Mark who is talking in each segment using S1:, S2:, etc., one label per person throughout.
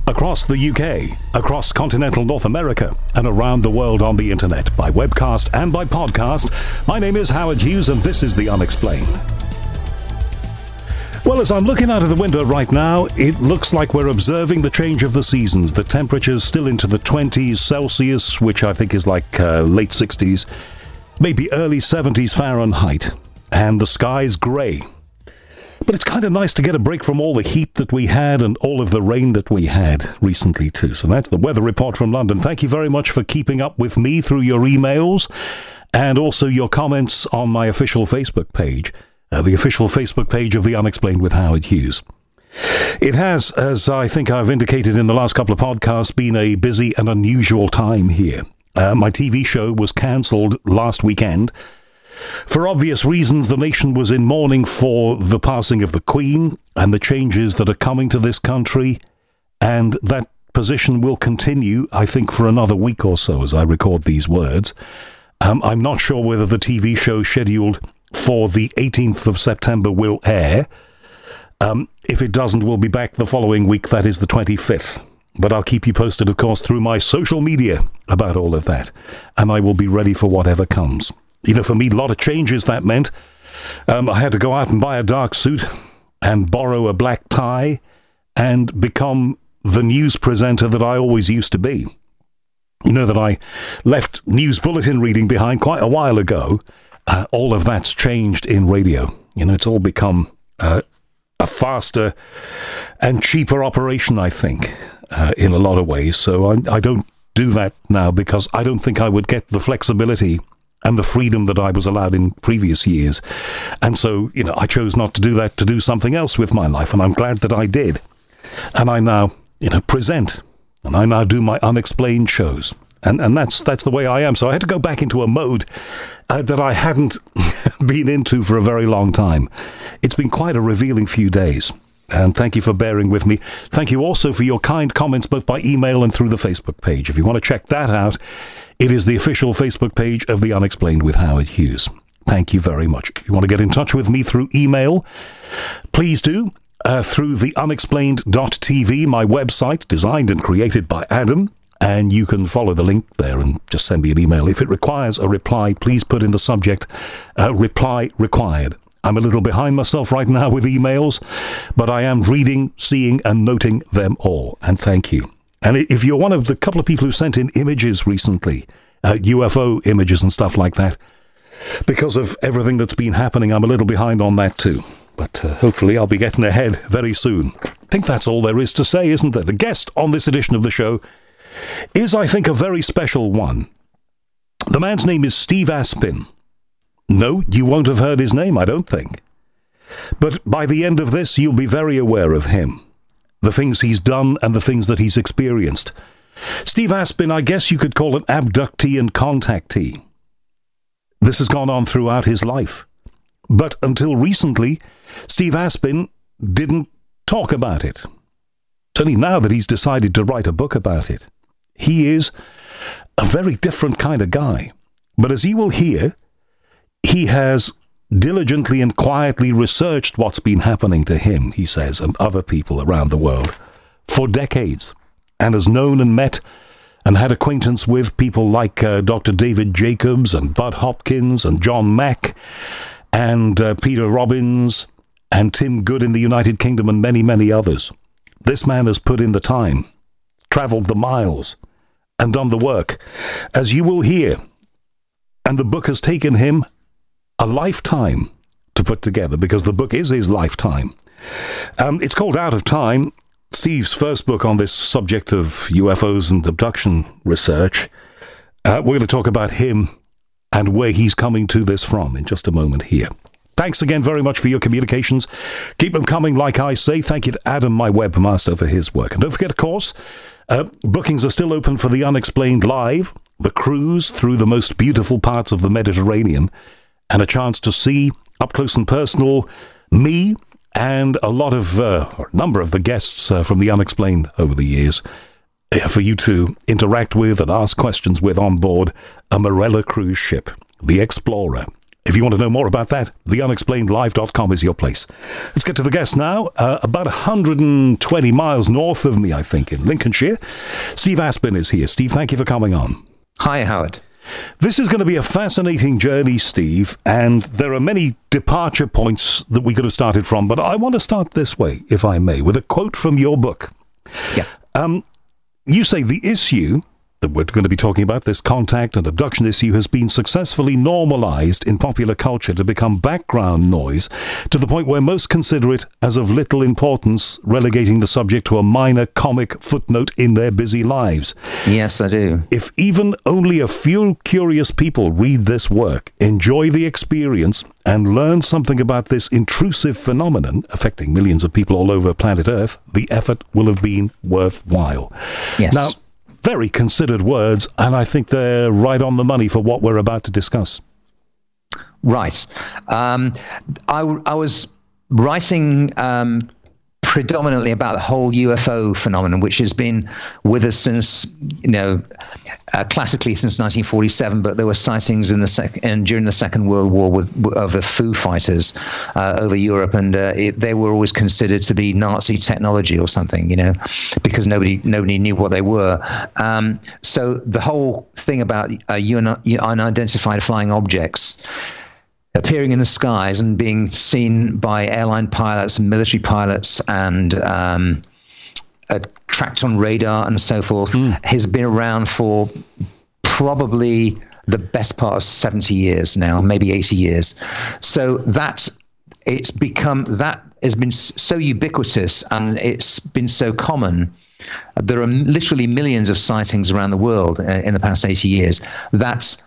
S1: Across the UK, across continental North America, and around the world on the internet, by webcast and by podcast, my name is Howard Hughes and this is The Unexplained. Well, as I'm looking out of the window right now, it looks like we're observing the change of the seasons. The temperature's still into the 20s Celsius, which I think is like late 60s, maybe early 70s Fahrenheit, and the sky's grey. But it's kind of nice to get a break from all the heat that we had and all of the rain that we had recently too. So that's the weather report from London. Thank you very much for keeping up with me through your emails and also your comments on my official Facebook page, the official Facebook page of The Unexplained with Howard Hughes. It has, as I think I've indicated in the last couple of podcasts, been a busy and unusual time here. My TV show was cancelled last weekend. For obvious reasons, the nation was in mourning for the passing of the Queen and the changes that are coming to this country, and that position will continue, I think, for another week or so as I record these words. I'm not sure whether the TV show scheduled for the 18th of September will air. If it doesn't, we'll be back the following week, that is the 25th. But I'll keep you posted, of course, through my social media about all of that, and I will be ready for whatever comes. You know, for me, a lot of changes that meant. I had to go out and buy a dark suit and borrow a black tie and become the news presenter that I always used to be. You know that I left news bulletin reading behind quite a while ago. All of that's changed in radio. You know, it's all become a faster and cheaper operation, I think, in a lot of ways. So I don't do that now because I don't think I would get the flexibility and the freedom that I was allowed in previous years. And so, you know, I chose not to do that, to do something else with my life, and I'm glad that I did. And I now, you know, present, and I now do my unexplained shows. And that's the way I am. So I had to go back into a mode that I hadn't been into for a very long time. It's been quite a revealing few days. And thank you for bearing with me. Thank you also for your kind comments, both by email and through the Facebook page. If you want to check that out, it is the official Facebook page of The Unexplained with Howard Hughes. Thank you very much. If you want to get in touch with me through email, please do. Through theunexplained.tv, my website, designed and created by Adam. And you can follow the link there and just send me an email. If it requires a reply, please put in the subject, reply required. I'm a little behind myself right now with emails, but I am reading, seeing, and noting them all. And thank you. And if you're one of the couple of people who sent in images recently, UFO images and stuff like that, because of everything that's been happening, I'm a little behind on that too. But hopefully I'll be getting ahead very soon. I think that's all there is to say, isn't there? The guest on this edition of the show is, I think, a very special one. The man's name is Steve Aspin. No, you won't have heard his name, I don't think. But by the end of this, you'll be very aware of him, the things he's done and the things that he's experienced. Steve Aspin, I guess you could call an abductee and contactee. This has gone on throughout his life. But until recently, Steve Aspin didn't talk about it. It's only now that he's decided to write a book about it. He is a very different kind of guy. But as you will hear, he has diligently and quietly researched what's been happening to him, he says, and other people around the world for decades, and has known and met and had acquaintance with people like Dr. David Jacobs and Bud Hopkins and John Mack and Peter Robbins and Tim Good in the United Kingdom and many, many others. This man has put in the time, travelled the miles, and done the work, as you will hear. And the book has taken him a lifetime to put together, because the book is his lifetime. It's called Out of Time, Steve's first book on this subject of UFOs and abduction research. We're going to talk about him and where he's coming to this from in just a moment here. Thanks again very much for your communications. Keep them coming, like I say. Thank you to Adam, my webmaster, for his work. And don't forget, of course, bookings are still open for The Unexplained Live, the cruise through the most beautiful parts of the Mediterranean, and a chance to see, up close and personal, me and a number of the guests from The Unexplained over the years, for you to interact with and ask questions with on board a Marella cruise ship, the Explorer, If you want to know more about that, theunexplainedlive.com is your place. Let's get to the guest now. About 120 miles north of me, I think, in Lincolnshire. Steve Aspin is here. Steve, thank you for coming on.
S2: Hi, Howard.
S1: This is going to be a fascinating journey, Steve, and there are many departure points that we could have started from, but I want to start this way, if I may, with a quote from your book.
S2: Yeah.
S1: You say the issue that we're going to be talking about, this contact and abduction issue, has been successfully normalized in popular culture to become background noise to the point where most consider it as of little importance, relegating the subject to a minor comic footnote in their busy lives.
S2: Yes, I do.
S1: If even only a few curious people read this work, enjoy the experience, and learn something about this intrusive phenomenon affecting millions of people all over planet Earth, the effort will have been worthwhile.
S2: Yes.
S1: Now, very considered words, and I think they're right on the money for what we're about to discuss.
S2: Right. I was writing predominantly about the whole UFO phenomenon, which has been with us since, classically since 1947, but there were sightings during the Second World War of the Foo Fighters over Europe, and they were always considered to be Nazi technology or something, because nobody knew what they were. So the whole thing about unidentified flying objects appearing in the skies and being seen by airline pilots and military pilots and tracked on radar and so forth has been around for probably the best part of 70 years now, maybe 80 years. So that has been so ubiquitous and it's been so common. There are literally millions of sightings around the world in the past 80 years. That's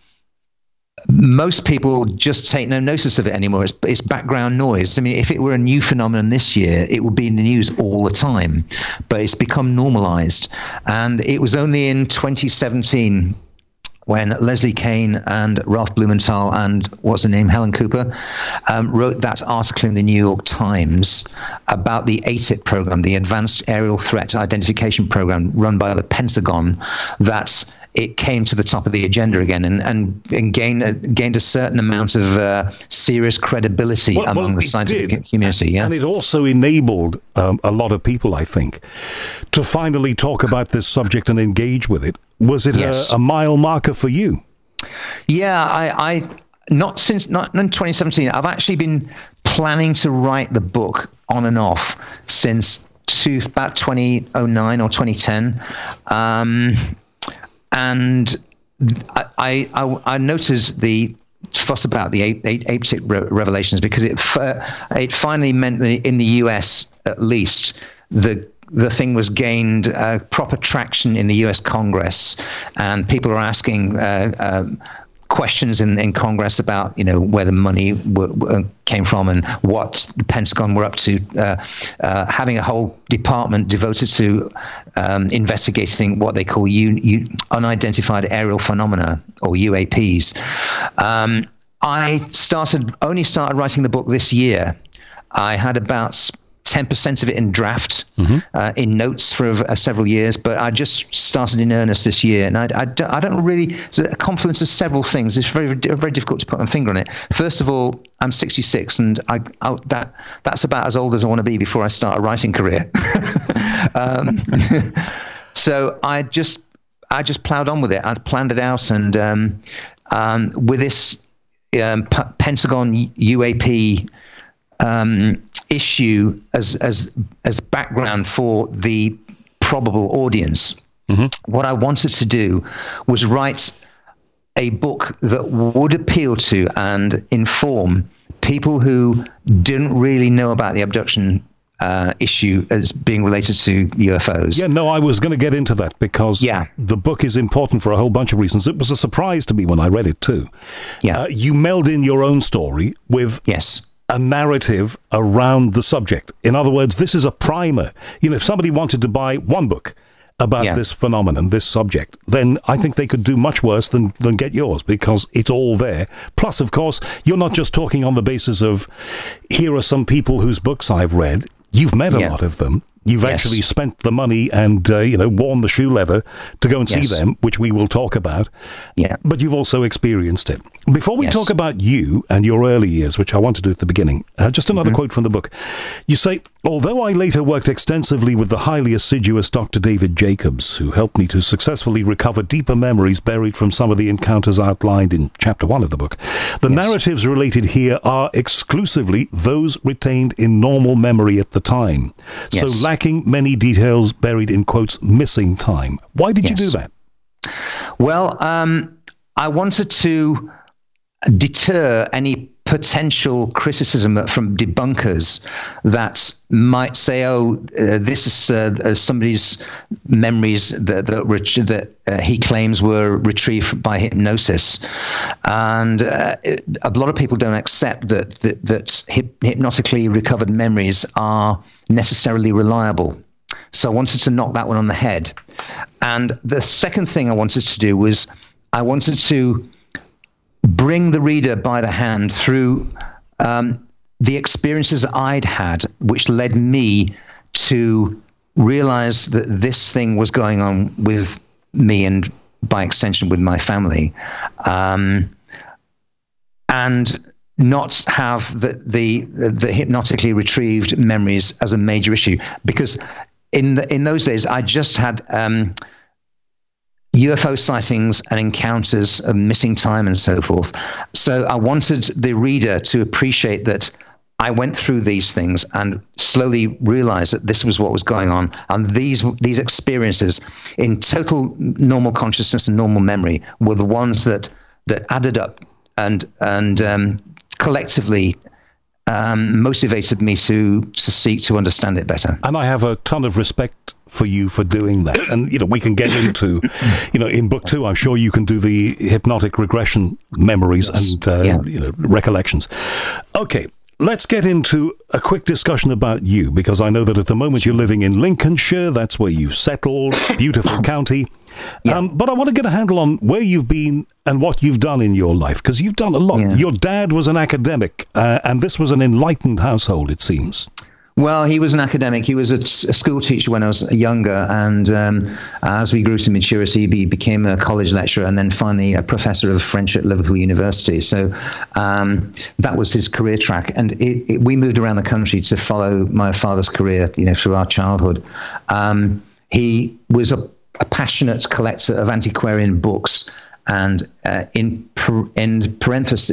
S2: most people just take no notice of it anymore. It's background noise. I mean, if it were a new phenomenon this year, it would be in the news all the time. But it's become normalized. And it was only in 2017 when Leslie Kean and Ralph Blumenthal and Helen Cooper wrote that article in the New York Times about the ATIP program, the Advanced Aerial Threat Identification program run by the Pentagon, that it came to the top of the agenda again and gained a certain amount of serious credibility among the scientific community. Yeah?
S1: And it also enabled a lot of people, I think, to finally talk about this subject and engage with it. Was it a mile marker for you?
S2: Yeah, I not in 2017. I've actually been planning to write the book on and off since about 2009 or 2010. And I noticed the fuss about the ATIP revelations because it finally meant that in the US, at least, the thing was gained proper traction in the US Congress, and people are asking questions in Congress about where the money came from and what the Pentagon were up to, having a whole department devoted to investigating what they call unidentified aerial phenomena, or UAPs. I only started writing the book this year. I had about 10% of it in draft, in notes for several years, but I just started in earnest this year. And I don't really, it's a confluence of several things. It's very, very difficult to put my finger on it. First of all, I'm 66, and that's about as old as I want to be before I start a writing career. So I just plowed on with it. I planned it out, and with this Pentagon UAP issue as background for the probable audience. What I wanted to do was write a book that would appeal to and inform people who didn't really know about the abduction issue as being related to UFOs.
S1: Yeah, no, I was going to get into that because the book is important for a whole bunch of reasons. It was a surprise to me when I read it too.
S2: Yeah,
S1: you meld in your own story with a narrative around the subject. In other words, this is a primer. If somebody wanted to buy one book about this phenomenon, this subject, then I think they could do much worse than get yours, because it's all there. Plus, of course, you're not just talking on the basis of, here are some people whose books I've read. You've met a lot of them. You've actually spent the money and, worn the shoe leather to go and see them, which we will talk about.
S2: Yeah.
S1: But you've also experienced it. Before we talk about you and your early years, which I want to do at the beginning, just another quote from the book. You say, although I later worked extensively with the highly assiduous Dr. David Jacobs, who helped me to successfully recover deeper memories buried from some of the encounters outlined in chapter 1 of the book, the narratives related here are exclusively those retained in normal memory at the time. So lacking many details buried in, quotes, missing time. Why did you do that?
S2: Well, I wanted to deter any potential criticism from debunkers that might say, this is somebody's memories that he claims were retrieved by hypnosis. And a lot of people don't accept that hypnotically recovered memories are necessarily reliable. So I wanted to knock that one on the head. And the second thing I wanted to do was I wanted to bring the reader by the hand through the experiences I'd had, which led me to realize that this thing was going on with me and by extension with my family, and not have the hypnotically retrieved memories as a major issue. Because in those days, I just had UFO sightings and encounters of missing time and so forth. So I wanted the reader to appreciate that I went through these things and slowly realized that this was what was going on. And these experiences in total normal consciousness and normal memory were the ones that added up and collectively motivated me to seek to understand it better. And
S1: I have a ton of respect for you for doing that. And, we can get into, in book 2, I'm sure you can do the hypnotic regression memories and, recollections. Okay, let's get into a quick discussion about you, because I know that at the moment you're living in Lincolnshire. That's where you settled, beautiful county. But I want to get a handle on where you've been and what you've done in your life, because you've done a lot. Your dad was an academic, and this was an enlightened household, it seems.
S2: Well, he was an academic. He was a school teacher when I was younger, and as we grew to maturity, he became a college lecturer and then finally a professor of French at Liverpool University. So that was his career track, and we moved around the country to follow my father's career, through our childhood. He was a passionate collector of antiquarian books, and in parenthesis,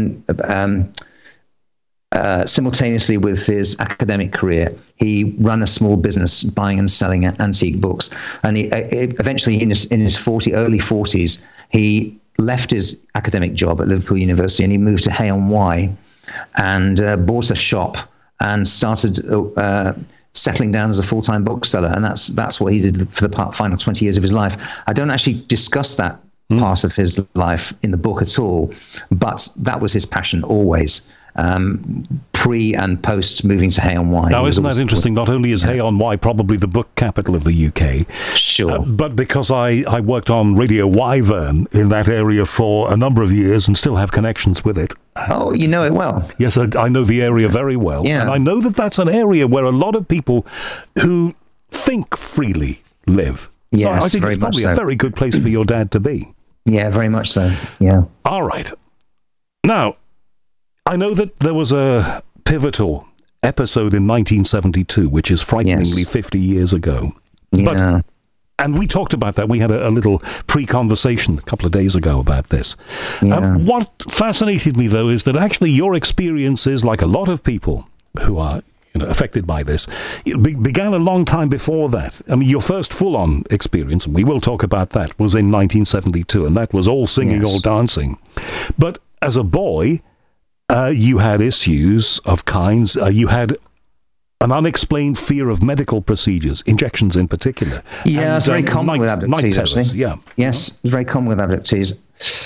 S2: simultaneously with his academic career, he ran a small business buying and selling antique books. And he eventually, in his early 40s, he left his academic job at Liverpool University and he moved to Hay-on-Wye and bought a shop and started settling down as a full-time bookseller. And that's what he did for the final 20 years of his life. I don't actually discuss that part of his life in the book at all, but that was his passion always. Pre and post moving to Hay-on-Wye.
S1: Now, isn't that interesting? Not only is Hay-on-Wye probably the book capital of the UK,
S2: sure,
S1: but because I worked on Radio Wyvern in that area for a number of years and still have connections with it.
S2: Oh, you know it well.
S1: Yes, I know the area very well.
S2: Yeah.
S1: And I know that that's an area where a lot of people who think freely live.
S2: Yes,
S1: so I think it's probably a very good place for your dad to be.
S2: Yeah, very much so. Yeah.
S1: All right. Now, I know that there was a pivotal episode in 1972, which is frighteningly 50 years ago.
S2: Yeah.
S1: And we talked about that. We had a little pre-conversation a couple of days ago about this.
S2: Yeah.
S1: What fascinated me, though, is that actually your experiences, like a lot of people who are affected by this, began a long time before that. I mean, your first full-on experience, and we will talk about that, was in 1972, and that was all singing, all dancing. But as a boy, you had issues of kinds. You had an unexplained fear of medical procedures, injections in particular.
S2: Yeah, it's very common with abductees,
S1: night terrors,
S2: actually.
S1: Yeah.
S2: Yes, it's very common with abductees.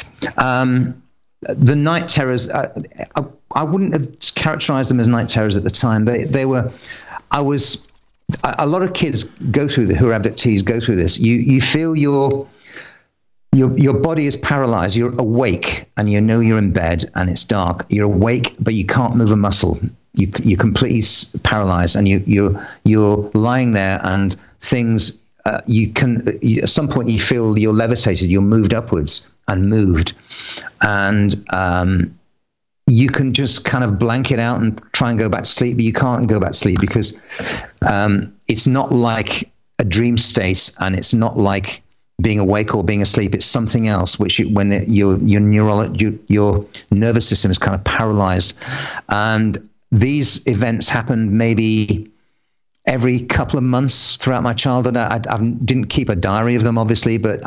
S2: The night terrors, I wouldn't have characterized them as night terrors at the time. They were, a lot of kids who are abductees go through this. You feel your body is paralyzed. You're awake and you're in bed and it's dark. You're awake, but you can't move a muscle. you're completely paralyzed, and you're lying there, and things at some point you feel you're levitated, you're moved upwards and moved, and you can just kind of blank it out and try and go back to sleep, but you can't go back to sleep because it's not like a dream state, and it's not like being awake or being asleep. It's something else, which your nervous system is kind of paralyzed. And these events happened maybe every couple of months throughout my childhood. I didn't keep a diary of them, obviously, but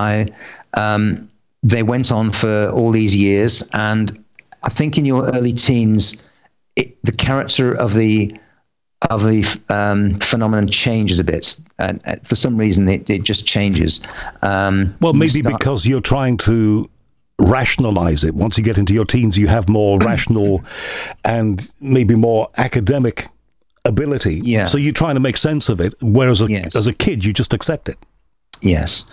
S2: they went on for all these years. And I think in your early teens, the character of the phenomenon changes a bit. For some reason, it just changes.
S1: Because you're trying to rationalize it. Once you get into your teens, you have more rational and maybe more academic ability. Yeah. So you're trying to make sense of it, whereas as a kid, you just accept it.
S2: Yes.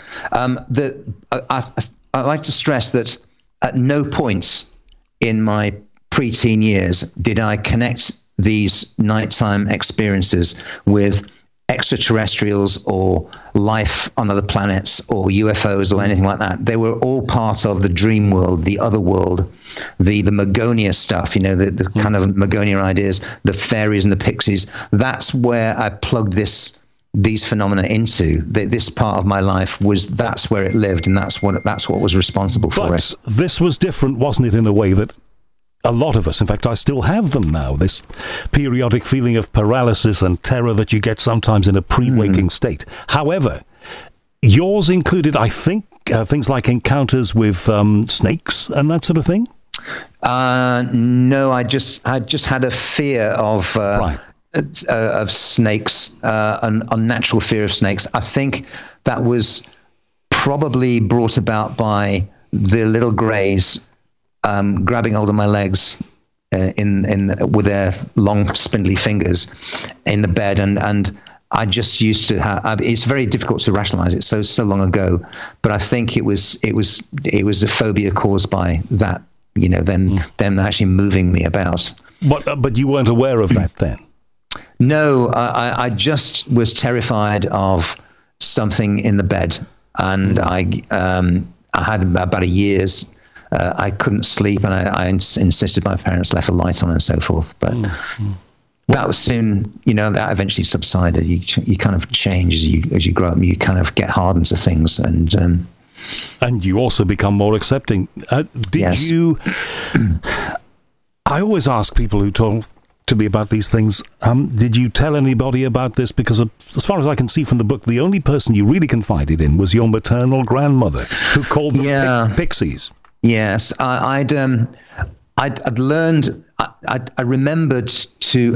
S2: I like to stress that at no point in my preteen years did I connect these nighttime experiences with extraterrestrials or life on other planets or UFOs or anything like that. They were all part of the dream world, the other world, the Magonia stuff, the kind of Magonia ideas, the fairies and the pixies. That's where I plugged these phenomena into. This part of my life that's where it lived, and that's what was responsible for it.
S1: This was different, wasn't it, in a way that a lot of us, in fact, I still have them now, this periodic feeling of paralysis and terror that you get sometimes in a pre-waking state. However, yours included, I think, things like encounters with snakes and that sort of thing?
S2: No, I just had a fear of snakes, an unnatural fear of snakes. I think that was probably brought about by the little greys grabbing hold of my legs with their long spindly fingers in the bed, and I just used to have. It's very difficult to rationalize it so long ago, but I think it was a phobia caused by that. Them actually moving me about.
S1: But you weren't aware of that then?
S2: No, I just was terrified of something in the bed, and I had about a year's. I couldn't sleep, and I insisted my parents left a light on and so forth. But that was soon, that eventually subsided. You kind of change as you grow up. You kind of get hardened to things, and
S1: you also become more accepting. Did you? I always ask people who talk to me about these things, did you tell anybody about this? Because as far as I can see from the book, the only person you really confided in was your maternal grandmother, who called them pixies.
S2: Yes, I'd learned. I remembered to,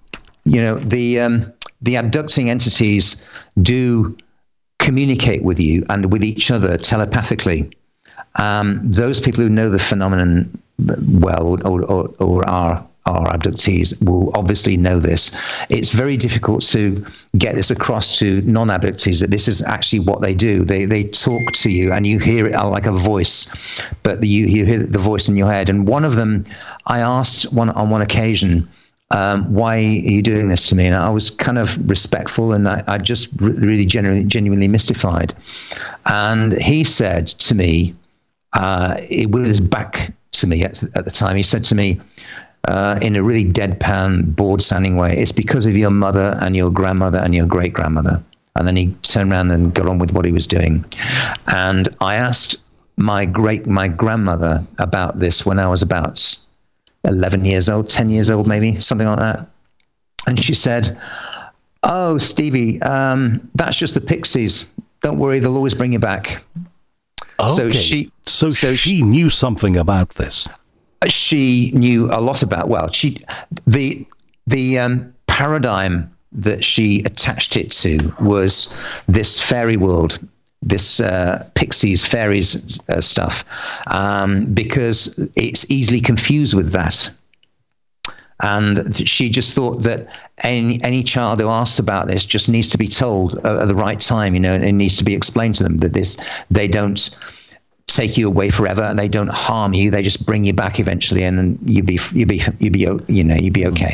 S2: the abducting entities do communicate with you and with each other telepathically. Those people who know the phenomenon well or are abductees will obviously know this. It's very difficult to get this across to non-abductees that this is actually what they do. They talk to you and you hear it like a voice, but you hear the voice in your head. And one of them, I asked on one occasion, why are you doing this to me? And I was kind of respectful, and I just really genuinely mystified. And he said to me, with his back to me at the time, he said to me, in a really deadpan, bored-sounding way, it's because of your mother and your grandmother and your great-grandmother. And then he turned around and got on with what he was doing. And I asked my grandmother about this when I was about 11 years old, 10 years old, maybe, something like that. And she said, "Oh, Stevie, that's just the pixies. Don't worry, they'll always bring you back."
S1: Okay. So she knew something about this.
S2: She knew a lot about. Well, the paradigm that she attached it to was this fairy world, this pixies, fairies stuff, because it's easily confused with that. And she just thought that any child who asks about this just needs to be told at the right time, and it needs to be explained to them that they don't take you away forever, and they don't harm you. They just bring you back eventually, and then you'd be okay.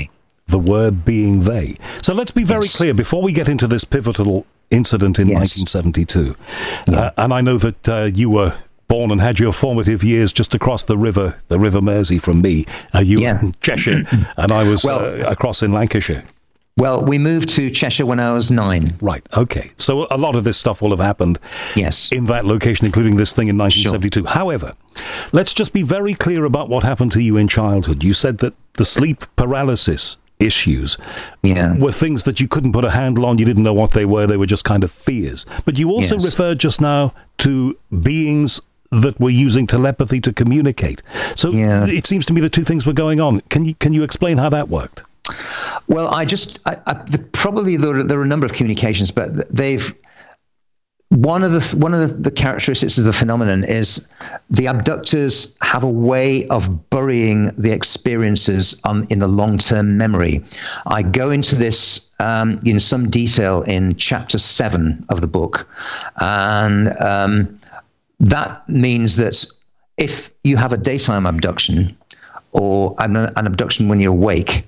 S1: the word being they. So let's be very clear before we get into this pivotal incident in 1972. And I know that you were born and had your formative years just across the River Mersey from me. You were in Cheshire, and I was across in Lancashire.
S2: Well, we moved to Cheshire when I was 9. Right,
S1: okay. So a lot of this stuff will have happened in that location, including this thing in 1972. Sure. However, let's just be very clear about what happened to you in childhood. You said that the sleep paralysis issues were things that you couldn't put a handle on. You didn't know what they were just kind of fears. But you also referred just now to beings that were using telepathy to communicate. So it seems to me the two things were going on. Can you explain how that worked?
S2: Well, probably there are a number of communications, but one of the characteristics of the phenomenon is the abductors have a way of burying the experiences in the long-term memory. I go into this in some detail in chapter 7 of the book, and that means that if you have a daytime abduction or an abduction when you're awake,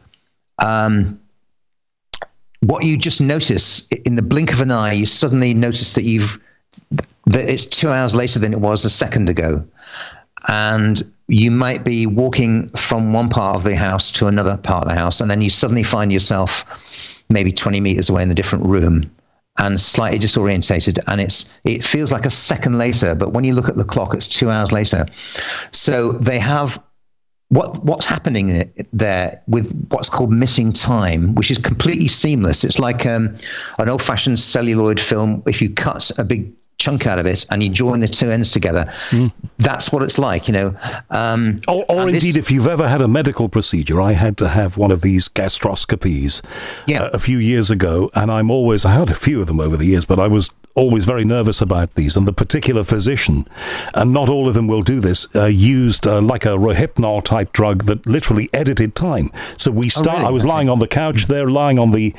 S2: what you just notice in the blink of an eye, you suddenly notice that it's 2 hours later than it was a second ago. And you might be walking from one part of the house to another part of the house, and then you suddenly find yourself maybe 20 meters away in a different room and slightly disorientated. And it feels like a second later, but when you look at the clock, it's 2 hours later. So they have what's happening there with what's called missing time, which is completely seamless. It's like an old-fashioned celluloid film. If you cut a big chunk out of it and you join the two ends together, that's what it's like, or
S1: indeed, if you've ever had a medical procedure. I had to have one of these gastroscopies a few years ago, and I had a few of them over the years, but I was always very nervous about these, and the particular physician, and not all of them will do this, used like a Rohypnol type drug that literally edited time. So I was lying on the couch there, lying on the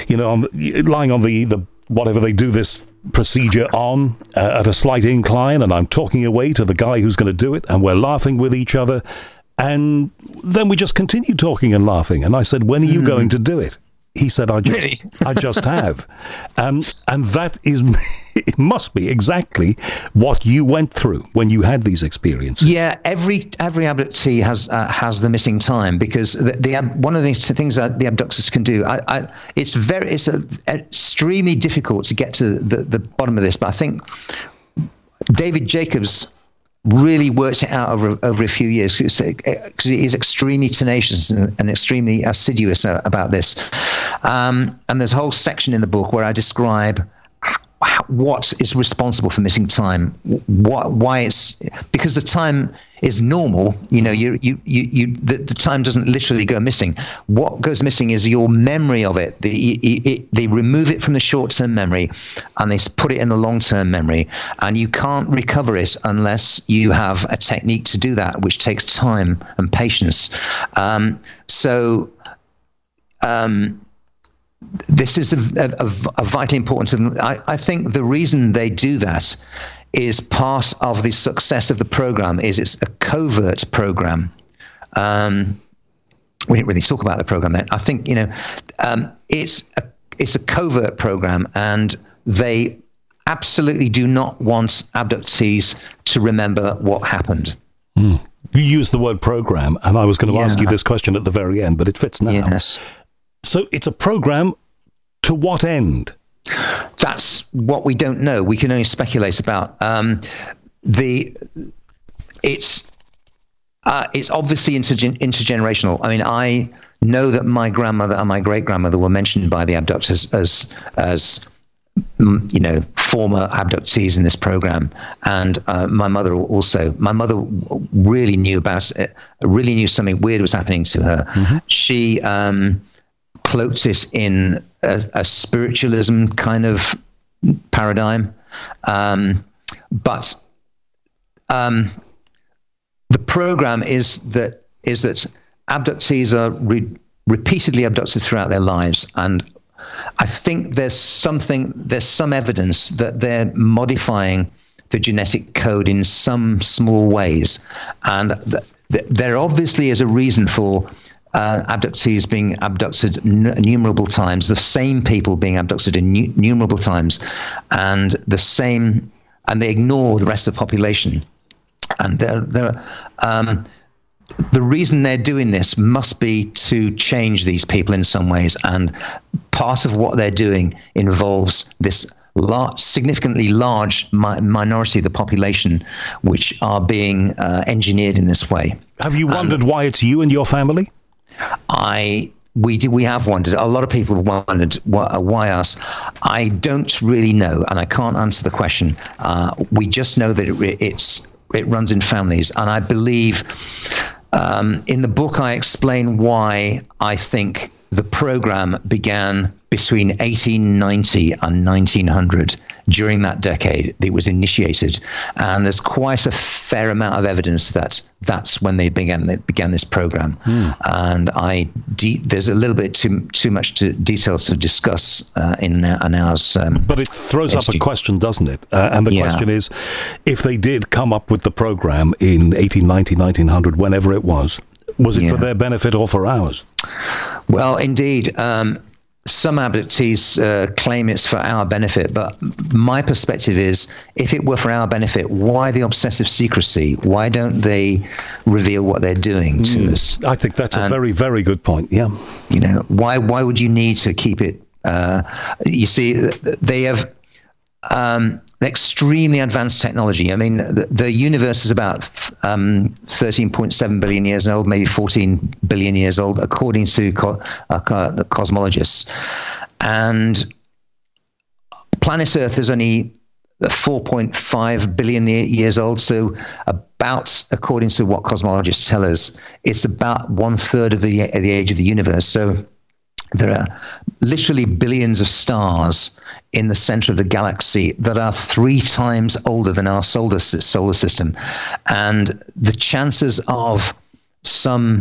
S1: whatever they do this procedure on at a slight incline, and I'm talking away to the guy who's going to do it, and we're laughing with each other, and then we just continue talking and laughing. And I said, "When are you going to do it?" He said, I just have. And that it must be exactly what you went through when you had these experiences.
S2: Yeah, every abductee has the missing time, because one of the things that the abductors can do, it's extremely difficult to get to the bottom of this, but I think David Jacobs really worked it out over a few years, because he's extremely tenacious and extremely assiduous about this. And there's a whole section in the book where I describe what is responsible for missing time, why it's because the time is normal. The time doesn't literally go missing. What goes missing is your memory of it. They remove it from the short-term memory and they put it in the long-term memory, and you can't recover it unless you have a technique to do that, which takes time and patience. This is a vitally important thing. I think the reason they do that is part of the success of the program. It's a covert program. We didn't really talk about the program then. I think it's a covert program, and they absolutely do not want abductees to remember what happened.
S1: You used the word program, and I was going to ask you this question at the very end, but it fits now.
S2: Yes. So
S1: it's a program to what end?
S2: That's what we don't know. We can only speculate about. It's obviously intergenerational. I mean, I know that my grandmother and my great grandmother were mentioned by the abductors as former abductees in this program, and my mother also. My mother really knew about it. Really knew something weird was happening to her. Mm-hmm. She cloaked it in a spiritualism kind of paradigm, but the program is that abductees are repeatedly abducted throughout their lives, and I think there's some evidence that they're modifying the genetic code in some small ways, and there obviously is a reason for abductees being abducted innumerable times, the same people being abducted innumerable times, and they ignore the rest of the population. And the reason they're doing this must be to change these people in some ways, and part of what they're doing involves this significantly large minority of the population which are being engineered in this way.
S1: Have you wondered why it's you and your family?
S2: We have wondered. A lot of people have wondered why us. I don't really know, and I can't answer the question. We just know that it runs in families, and I believe in the book I explain why I think the program began between 1890 and 1900. During that decade, it was initiated, and there's quite a fair amount of evidence that that's when they began this program. And there's a little bit too much detail to discuss in an hour's.
S1: But it throws up a question, doesn't it? And the question is, if they did come up with the program in 1890, 1900, whenever it was it for their benefit or for ours?
S2: Well, indeed. Some abductees claim it's for our benefit, but my perspective is, if it were for our benefit, why the obsessive secrecy? Why don't they reveal what they're doing to us?
S1: I think that's a very, very good point. Yeah.
S2: You know, why would you need to keep it? You see, they have extremely advanced technology. I mean, the universe is about 13.7 billion years old, maybe 14 billion years old, according to the cosmologists. And planet Earth is only 4.5 billion years old. So according to what cosmologists tell us, it's about 1/3 of the age of the universe. So there are literally billions of stars in the center of the galaxy that are 3 times older than our solar system. And the chances of some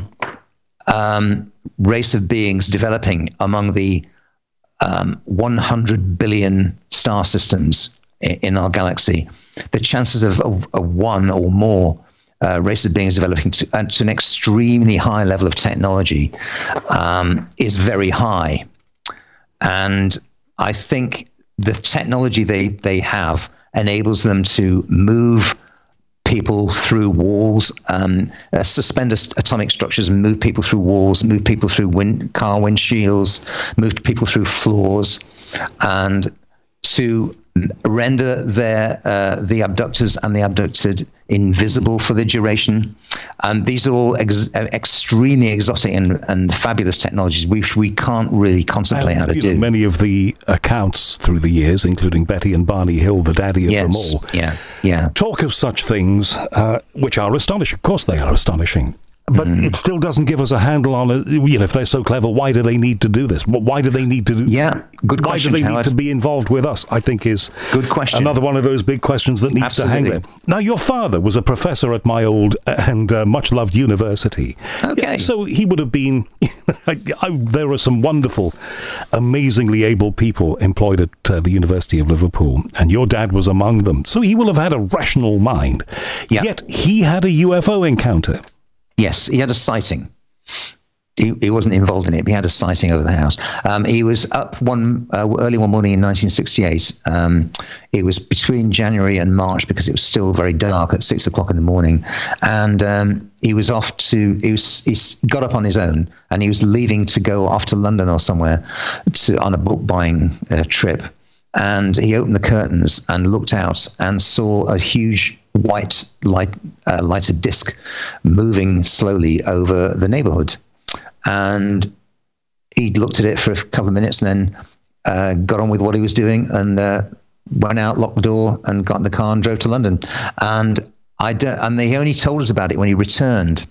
S2: race of beings developing among the 100 billion star systems in our galaxy, the chances of one or more race of beings developing to an extremely high level of technology is very high. And I think the technology they have enables them to move people through walls, suspend atomic structures and move people through walls, move people through car windshields, move people through floors, and to render the abductors and the abducted invisible for the duration. These are all extremely exotic and fabulous technologies which we can't really contemplate how to do.
S1: Many of the accounts through the years, including Betty and Barney Hill, the daddy of them all, talk of such things which are astonishing. Of course they are astonishing. But it still doesn't give us a handle on it. You know, if they're so clever, why do they need to do this? Why do they need to do?
S2: Yeah, good question.
S1: Why do they need to be involved with us? I think is
S2: good question.
S1: Another one of those big questions that needs to hang there. Now, your father was a professor at my old and much loved university.
S2: Okay,
S1: so he would have been. There are some wonderful, amazingly able people employed at the University of Liverpool, and your dad was among them. So he will have had a rational mind. Yeah. Yet he had a UFO encounter.
S2: Yes, he had a sighting. He wasn't involved in it, but he had a sighting over the house. He was up early one morning in 1968. It was between January and March because it was still very dark at 6 o'clock in the morning. And he was off he got up on his own, and he was leaving to go off to London or somewhere on a book buying trip. And he opened the curtains and looked out and saw a huge white lighted disc moving slowly over the neighborhood. And he looked at it for a couple of minutes and then got on with what he was doing and went out, locked the door, and got in the car and drove to London. And he only told us about it when he returned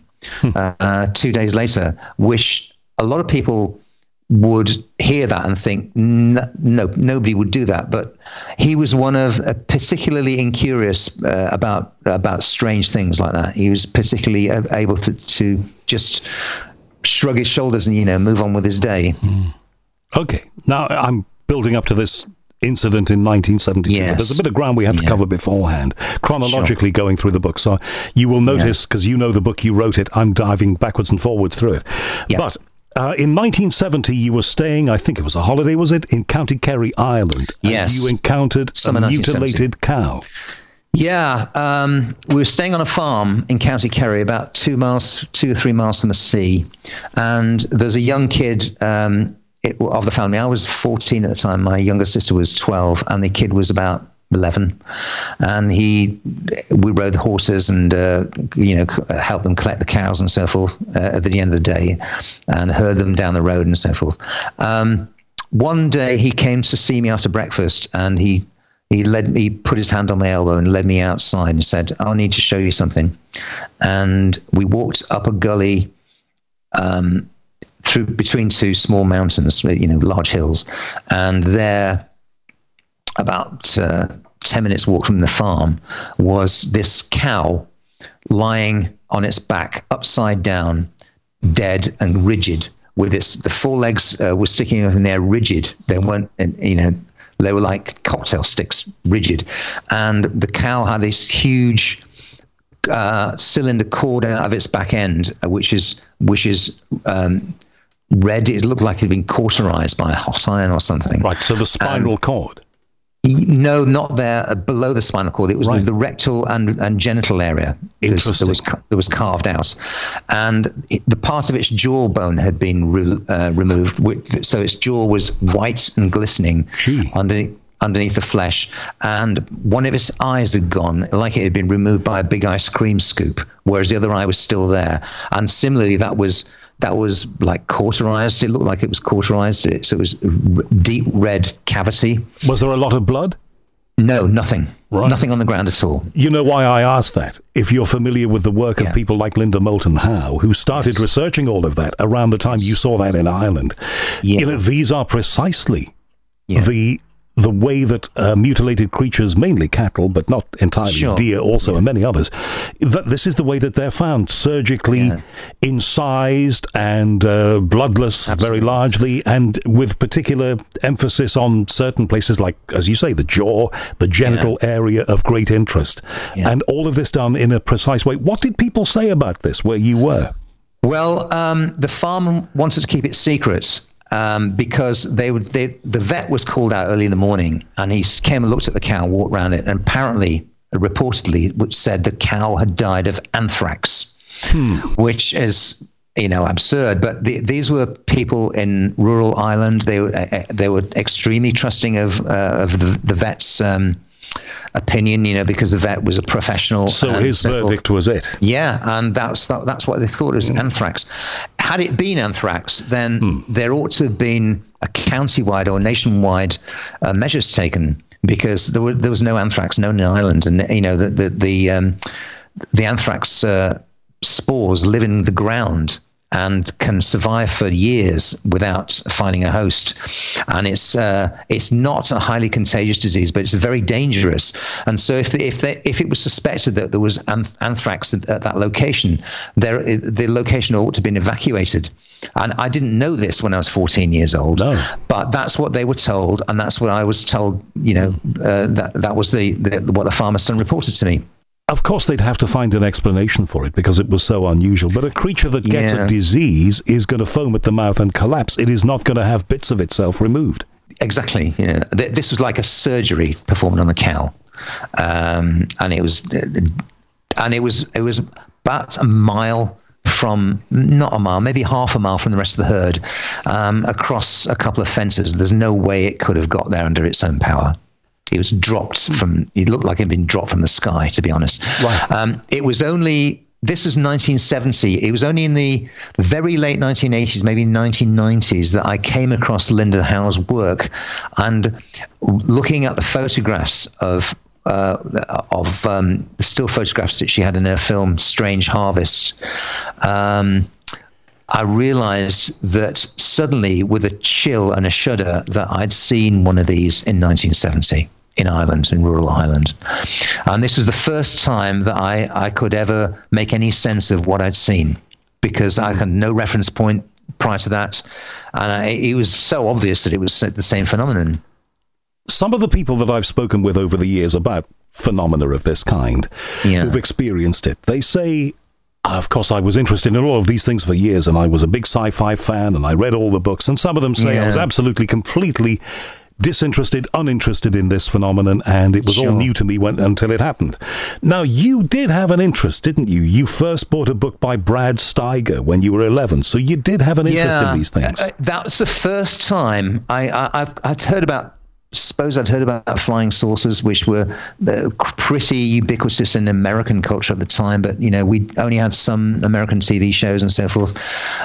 S2: 2 days later, which a lot of people would hear that and think, no, nobody would do that. But he was one of particularly incurious about strange things like that. He was particularly able to just shrug his shoulders and move on with his day.
S1: Okay, now I'm building up to this incident in 1972.
S2: Yes.
S1: There's a bit of ground we have to cover beforehand, chronologically going through the book. So you will notice, because you know the book, you wrote it, I'm diving backwards and forwards through it.
S2: Yeah.
S1: But in 1970, you were staying, I think it was a holiday, was it, in County Kerry, Ireland?
S2: Yes.
S1: And you encountered a mutilated cow.
S2: Yeah, we were staying on a farm in County Kerry, about 2 or 3 miles from the sea. And there's a young kid of the family. I was 14 at the time. My younger sister was 12, and the kid was about 11. And we rode the horses and, helped them collect the cows and so forth at the end of the day, and herd them down the road and so forth. One day he came to see me after breakfast, and he put his hand on my elbow and led me outside and said, "I need to show you something." And we walked up a gully through between two small mountains, large hills. And there, about 10 minutes walk from the farm, was this cow lying on its back, upside down, dead and rigid, with the forelegs were sticking up in there, rigid. They weren't, they were like cocktail sticks, rigid. And the cow had this huge cylinder cord out of its back end, which is red. It looked like it had been cauterized by a hot iron or something.
S1: Right, so the spinal cord.
S2: No, not there. Below the spinal cord, it was the rectal and genital area.
S1: Interesting.
S2: That was carved out, and the part of its jawbone had been removed. So its jaw was white and glistening underneath the flesh, and one of its eyes had gone, like it had been removed by a big ice cream scoop, whereas the other eye was still there. And similarly, that was like cauterized. It looked like it was cauterized. So it was deep red cavity.
S1: Was there a lot of blood?
S2: No, nothing.
S1: Right.
S2: Nothing on the ground at all.
S1: You know why I asked that? If you're familiar with the work of people like Linda Moulton Howe, who started researching all of that around the time you saw that in Ireland, these are precisely the way that mutilated creatures, mainly cattle, but not entirely, deer also, and many others, that this is the way that they're found, surgically incised and bloodless, very largely, and with particular emphasis on certain places like, as you say, the jaw, the genital area of great interest. And all of this done in a precise way. What did people say about this where you were?
S2: Well, the farm wanted to keep it secret. Because the vet was called out early in the morning, and he came and looked at the cow, walked around it, and reportedly, which said the cow had died of anthrax, which is absurd. But these were people in rural Ireland. They were extremely trusting of the vet's opinion, because the vet was a professional.
S1: So his verdict was it.
S2: Yeah, and that's what they thought was anthrax. Had it been anthrax, then there ought to have been a county-wide or nationwide measures taken, because there was no anthrax known in Ireland, and the anthrax spores live in the ground and can survive for years without finding a host. And it's not a highly contagious disease, but it's very dangerous. And so if it was suspected that there was anthrax at that location, the location ought to have been evacuated. And I didn't know this when I was 14 years old, but that's what they were told, and that's what I was told. That was what the farmer's son reported to me.
S1: Of course, they'd have to find an explanation for it because it was so unusual. But a creature that gets a disease is going to foam at the mouth and collapse. It is not going to have bits of itself removed.
S2: Exactly. This was like a surgery performed on the cow, and it was about a mile from, not a mile, maybe half a mile from the rest of the herd, across a couple of fences. There's no way it could have got there under its own power. It was dropped it looked like it had been dropped from the sky, to be honest. Right. This was 1970. It was only in the very late 1980s, maybe 1990s, that I came across Linda Howe's work, and looking at the photographs of still photographs that she had in her film Strange Harvest, I realized that suddenly, with a chill and a shudder, that I'd seen one of these in 1970 in Ireland, in rural Ireland. And this was the first time that I could ever make any sense of what I'd seen, because I had no reference point prior to that. And it was so obvious that it was the same phenomenon.
S1: some of the people that I've spoken with over the years about phenomena of this kind, who've experienced it, they say, of course, I was interested in all of these things for years, and I was a big sci-fi fan, and I read all the books, and some of them say I was absolutely, completely disinterested, uninterested in this phenomenon, and it was all new to me until it happened. Now, you did have an interest, didn't you? You first bought a book by Brad Steiger when you were 11, so you did have an interest in these things.
S2: That was the first time I'd heard about flying saucers, which were pretty ubiquitous in American culture at the time, but, we only had some American TV shows and so forth.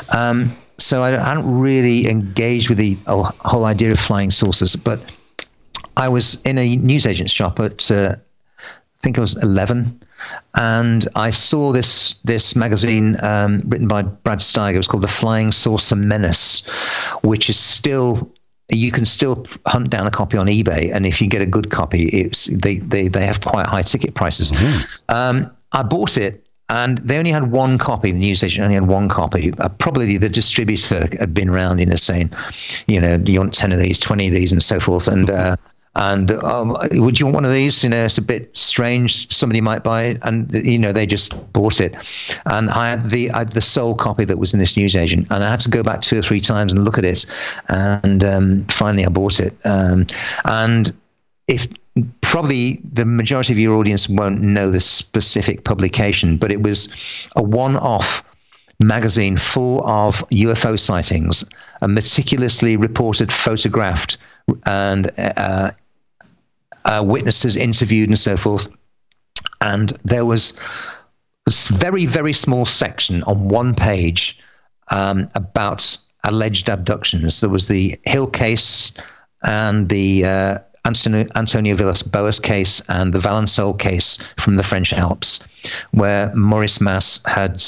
S2: So I hadn't really engaged with the whole idea of flying saucers, but I was in a newsagent's shop at, I think I was 11, and I saw this magazine written by Brad Steiger. It was called The Flying Saucer Menace, which is still... You can still hunt down a copy on eBay, and if you get a good copy, they have quite high ticket prices. Mm-hmm. I bought it, and they only had one copy. The newsagent only had one copy. Probably the distributor had been around, you want 10 of these, 20 of these, and so forth. And would you want one of these? It's a bit strange. Somebody might buy it, and they just bought it. And I had the sole copy that was in this newsagent, and I had to go back 2 or 3 times and look at it. And finally, I bought it. And if probably the majority of your audience won't know the specific publication, but it was a one-off magazine full of UFO sightings, meticulously reported, photographed, and witnesses interviewed and so forth. And there was a very, very small section on one page about alleged abductions. There was the Hill case and the Antonio Villas-Boas case and the Valensole case from the French Alps, where Maurice Masse had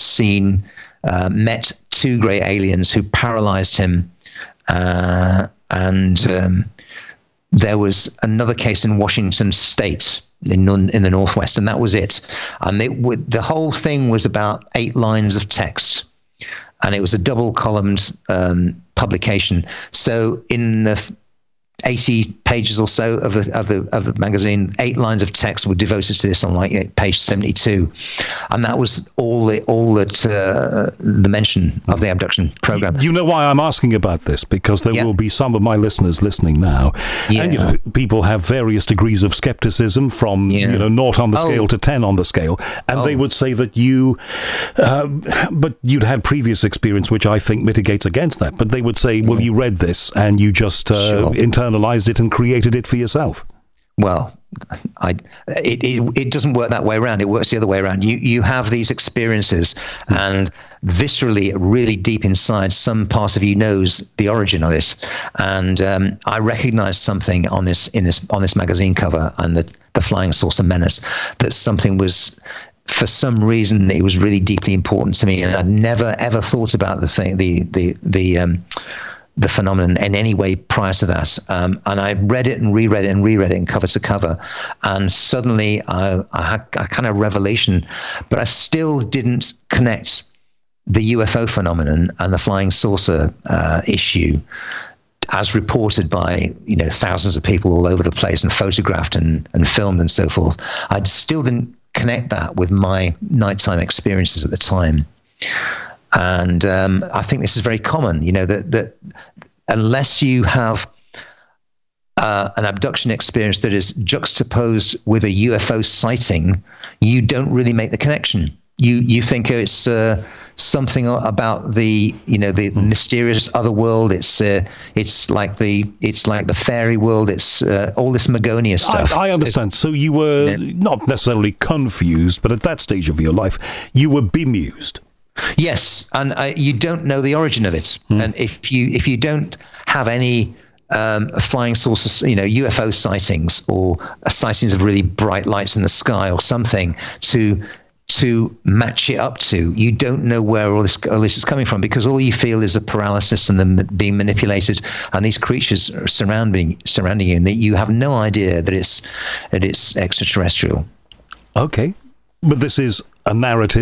S2: met 2 grey aliens who paralyzed him. And there was another case in Washington State in the Northwest, and that was it. And the whole thing was about 8 lines of text, and it was a double-columned publication. So in the 80 pages or so of the magazine, 8 lines of text were devoted to this on page 72, and that was all that the mention of the abduction program.
S1: You know why I'm asking about this? Because there will be some of my listeners listening now, and people have various degrees of skepticism from 0 on the scale to 10 on the scale, and they would say that but you'd had previous experience, which I think mitigates against that. But they would say, well, you read this and you just internalized it and created it for yourself.
S2: Well, it doesn't work that way around. It works the other way around. You have these experiences, and viscerally, really deep inside, some part of you knows the origin of it. And I recognized something on this magazine cover and the Flying Saucer Menace, that something was, for some reason, it was really deeply important to me, and I'd never ever thought about the phenomenon in any way prior to that. And I read it and reread it and reread it and cover to cover. And suddenly I had a kind of revelation, but I still didn't connect the UFO phenomenon and the flying saucer issue as reported by thousands of people all over the place and photographed and filmed and so forth. I still didn't connect that with my nighttime experiences at the time. And I think this is very common, that unless you have an abduction experience that is juxtaposed with a UFO sighting, you don't really make the connection. You think it's something about the mysterious other world. It's like the fairy world. It's all this Magonia stuff.
S1: I understand. So you were not necessarily confused, but at that stage of your life, you were bemused.
S2: Yes, and you don't know the origin of it, and if you don't have any flying saucers, UFO sightings or sightings of really bright lights in the sky or something to match it up to, you don't know where all this is coming from, because all you feel is the paralysis and them being manipulated, and these creatures are surrounding you, and that you have no idea that it's extraterrestrial.
S1: Okay, but this is a narrative.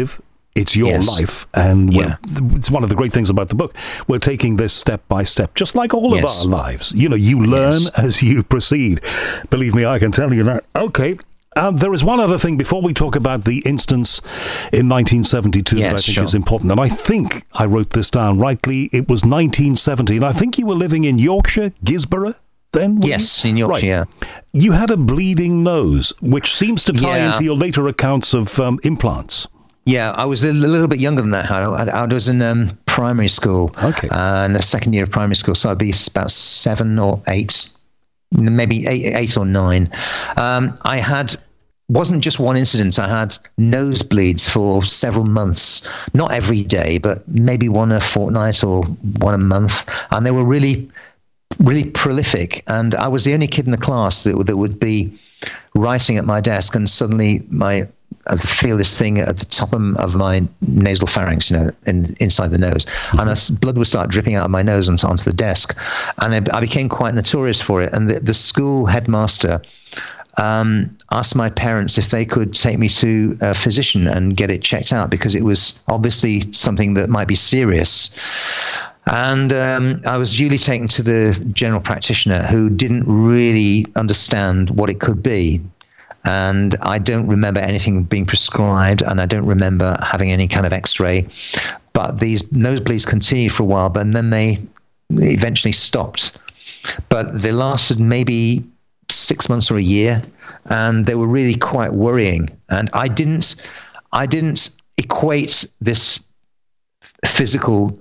S1: It's your life, and it's one of the great things about the book. We're taking this step by step, just like all of our lives. You know, you learn as you proceed. Believe me, I can tell you that. Okay. There is one other thing before we talk about the instance in 1972 that I think is important. And I think I wrote this down rightly. It was 1970, and I think you were living in Yorkshire, Gisborough, then?
S2: Yes, in Yorkshire,
S1: right. You had a bleeding nose, which seems to tie into your later accounts of implants. Yeah,
S2: I was a little bit younger than that, Harry. I was in primary school, in the second year of primary school, so I'd be about 7 or 8, maybe 8 or 9. Wasn't just one incident. I had nosebleeds for several months, not every day, but maybe one a fortnight or one a month, and they were really, really prolific. And I was the only kid in the class that would be writing at my desk, and suddenly I'd feel this thing at the top of my nasal pharynx, inside the nose, and blood would start dripping out of my nose onto the desk, and I became quite notorious for it. And the school headmaster asked my parents if they could take me to a physician and get it checked out, because it was obviously something that might be serious. And I was duly taken to the general practitioner, who didn't really understand what it could be. And I don't remember anything being prescribed, and I don't remember having any kind of x-ray. But these nosebleeds continued for a while, but then they eventually stopped. But they lasted maybe 6 months or a year, and they were really quite worrying. And I didn't equate this physical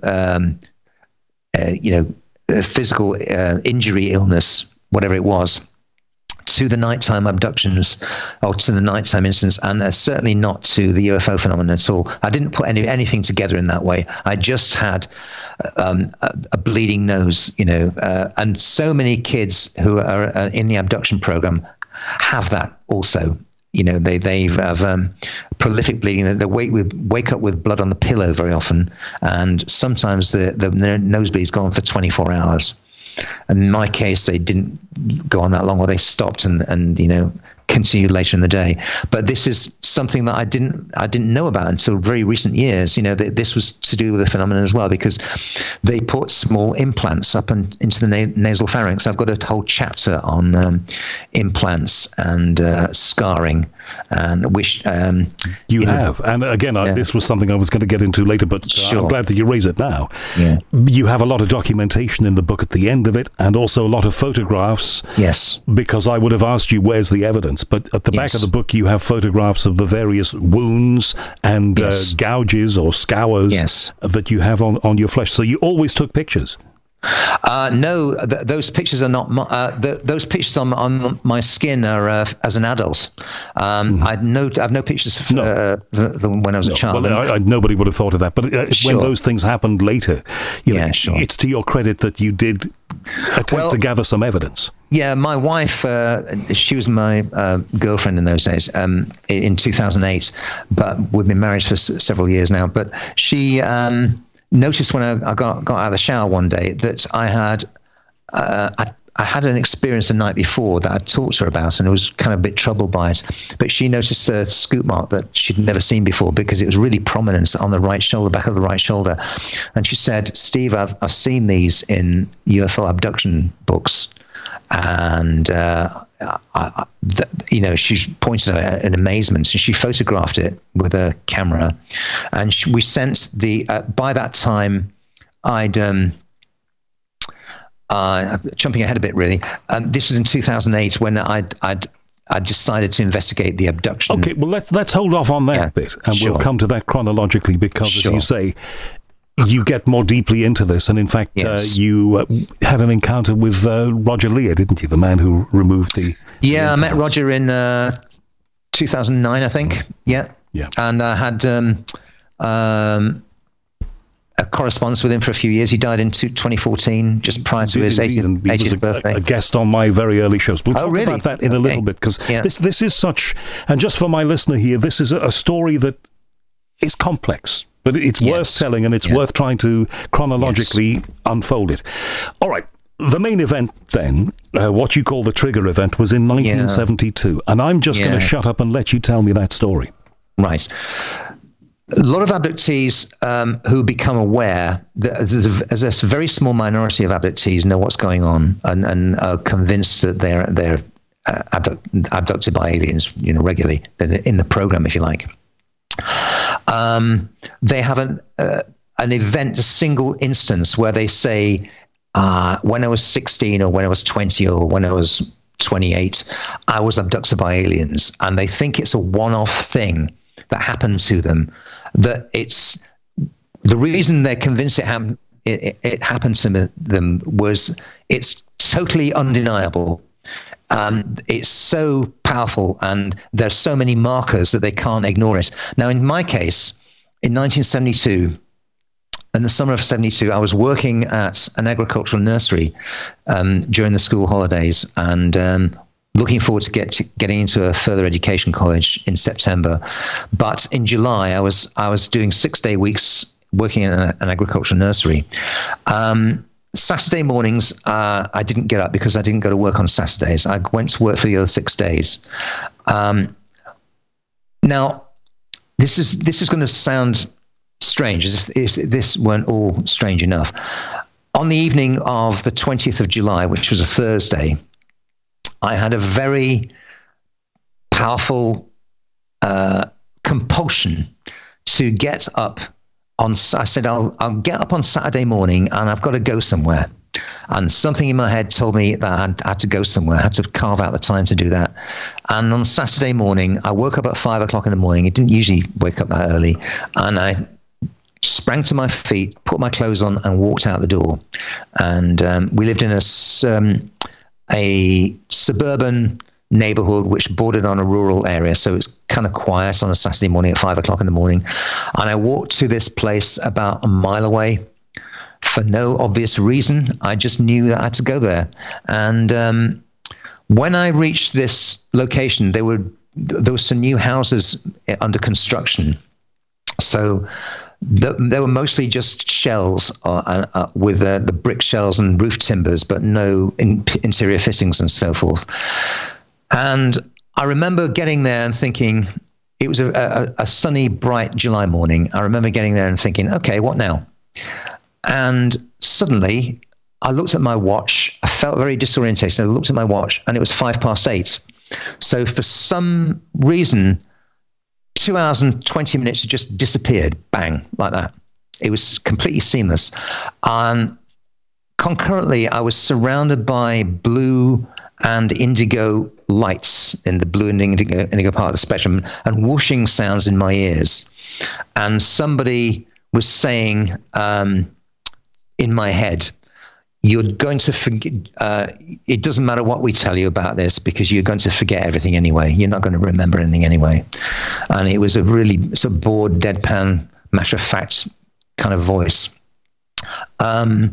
S2: injury, illness, whatever it was, to the nighttime abductions or to the nighttime incidents, and certainly not to the UFO phenomenon at all. I didn't put anything together in that way. I just had a bleeding nose, and so many kids who are in the abduction program have that also. They have prolific bleeding. They wake up with blood on the pillow very often, and sometimes the nosebleeds go on for 24 hours. And in my case, they didn't go on that long, or they stopped and continued later in the day. But this is something that I didn't know about until very recent years. This was to do with the phenomenon as well, because they put small implants up into the nasal pharynx. I've got a whole chapter on implants and scarring, and which
S1: you have. And again, this was something I was going to get into later, but I'm glad that you raise it now. Yeah. You have a lot of documentation in the book at the end of it, and also a lot of photographs.
S2: Yes.
S1: Because I would have asked you, where's the evidence? But at the back of the book, you have photographs of the various wounds and gouges or scours that you have on your flesh. So you always took pictures.
S2: No, those pictures are not. Those pictures on my skin are as an adult. I've no pictures when I was a child.
S1: Well, nobody would have thought of that. But when those things happened later, it's to your credit that you did attempt to gather some evidence.
S2: Yeah, my wife, she was my girlfriend in those days, in 2008, but we've been married for several years now. But she noticed when I got out of the shower one day that I had an experience the night before that I'd talked to her about, and I was kind of a bit troubled by it. But she noticed a scoop mark that she'd never seen before, because it was really prominent on the right shoulder, back of the right shoulder. And she said, "Steve, I've seen these in UFO abduction books." And she pointed at it in amazement, and she photographed it with a camera. And we sent by that time, I'd jumping ahead a bit really. This was in 2008 when I decided to investigate the abduction.
S1: Okay, well let's hold off on that bit, and we'll come to that chronologically, because as you say, you get more deeply into this, and in fact, you had an encounter with Roger Lear, didn't you? The man who removed the...
S2: I met Roger in 2009, I think. Yeah. And I had a correspondence with him for a few years. He died in 2014, just prior to his 80th birthday.
S1: A guest on my very early shows. We'll talk about that in a little bit, because this is such... And just for my listener here, this is a story that is complex. But it's worth telling, and it's worth trying to chronologically unfold it. All right. The main event then, what you call the trigger event, was in 1972. And I'm just going to shut up and let you tell me that story.
S2: Right. a lot of abductees who become aware that there's a very small minority of abductees know what's going on and are convinced that they're abducted by aliens, regularly in the program, if you like. They have an event, a single instance where they say, when I was 16 or when I was 20 or when I was 28, I was abducted by aliens, and they think it's a one-off thing that happened to them. That it's the reason they're convinced it happened to them was it's totally undeniable. It's so powerful, and there's so many markers that they can't ignore it. Now, in my case, in 1972, in the summer of 72, I was working at an agricultural nursery during the school holidays, and looking forward to getting into a further education college in September. But in July, I was doing 6-day weeks working in an agricultural nursery. Saturday mornings, I didn't get up because I didn't go to work on Saturdays. I went to work for the other 6 days. Now, this is going to sound strange. This weren't all strange enough. On the evening of the 20th of July, which was a Thursday, I had a very powerful compulsion to get up. I said, I'll get up on Saturday morning and I've got to go somewhere. And something in my head told me that I had to go somewhere. I had to carve out the time to do that. And on Saturday morning, I woke up at 5 o'clock in the morning. It didn't usually wake up that early. And I sprang to my feet, put my clothes on, and walked out the door. And we lived in a suburban neighborhood which bordered on a rural area, so it's kind of quiet on a Saturday morning at 5 o'clock in the morning. And I walked to this place about a mile away for no obvious reason. I just knew that I had to go there. And when I reached this location, there were some new houses under construction. So they were mostly just shells with the brick shells and roof timbers, but no interior fittings and so forth. And I remember getting there and thinking, it was a sunny, bright July morning. I remember getting there and thinking, okay, what now? And suddenly I looked at my watch. I felt very disorientated. I looked at my watch and it was 8:05. So for some reason, 2 hours and 20 minutes just disappeared, bang, like that. It was completely seamless. And concurrently, I was surrounded by blue and indigo lights in the blue and indigo part of the spectrum, and whooshing sounds in my ears. And somebody was saying in my head, you're going to forget, it doesn't matter what we tell you about this because you're going to forget everything anyway. You're not going to remember anything anyway. And it was a really sort of bored, deadpan, matter-of-fact kind of voice. And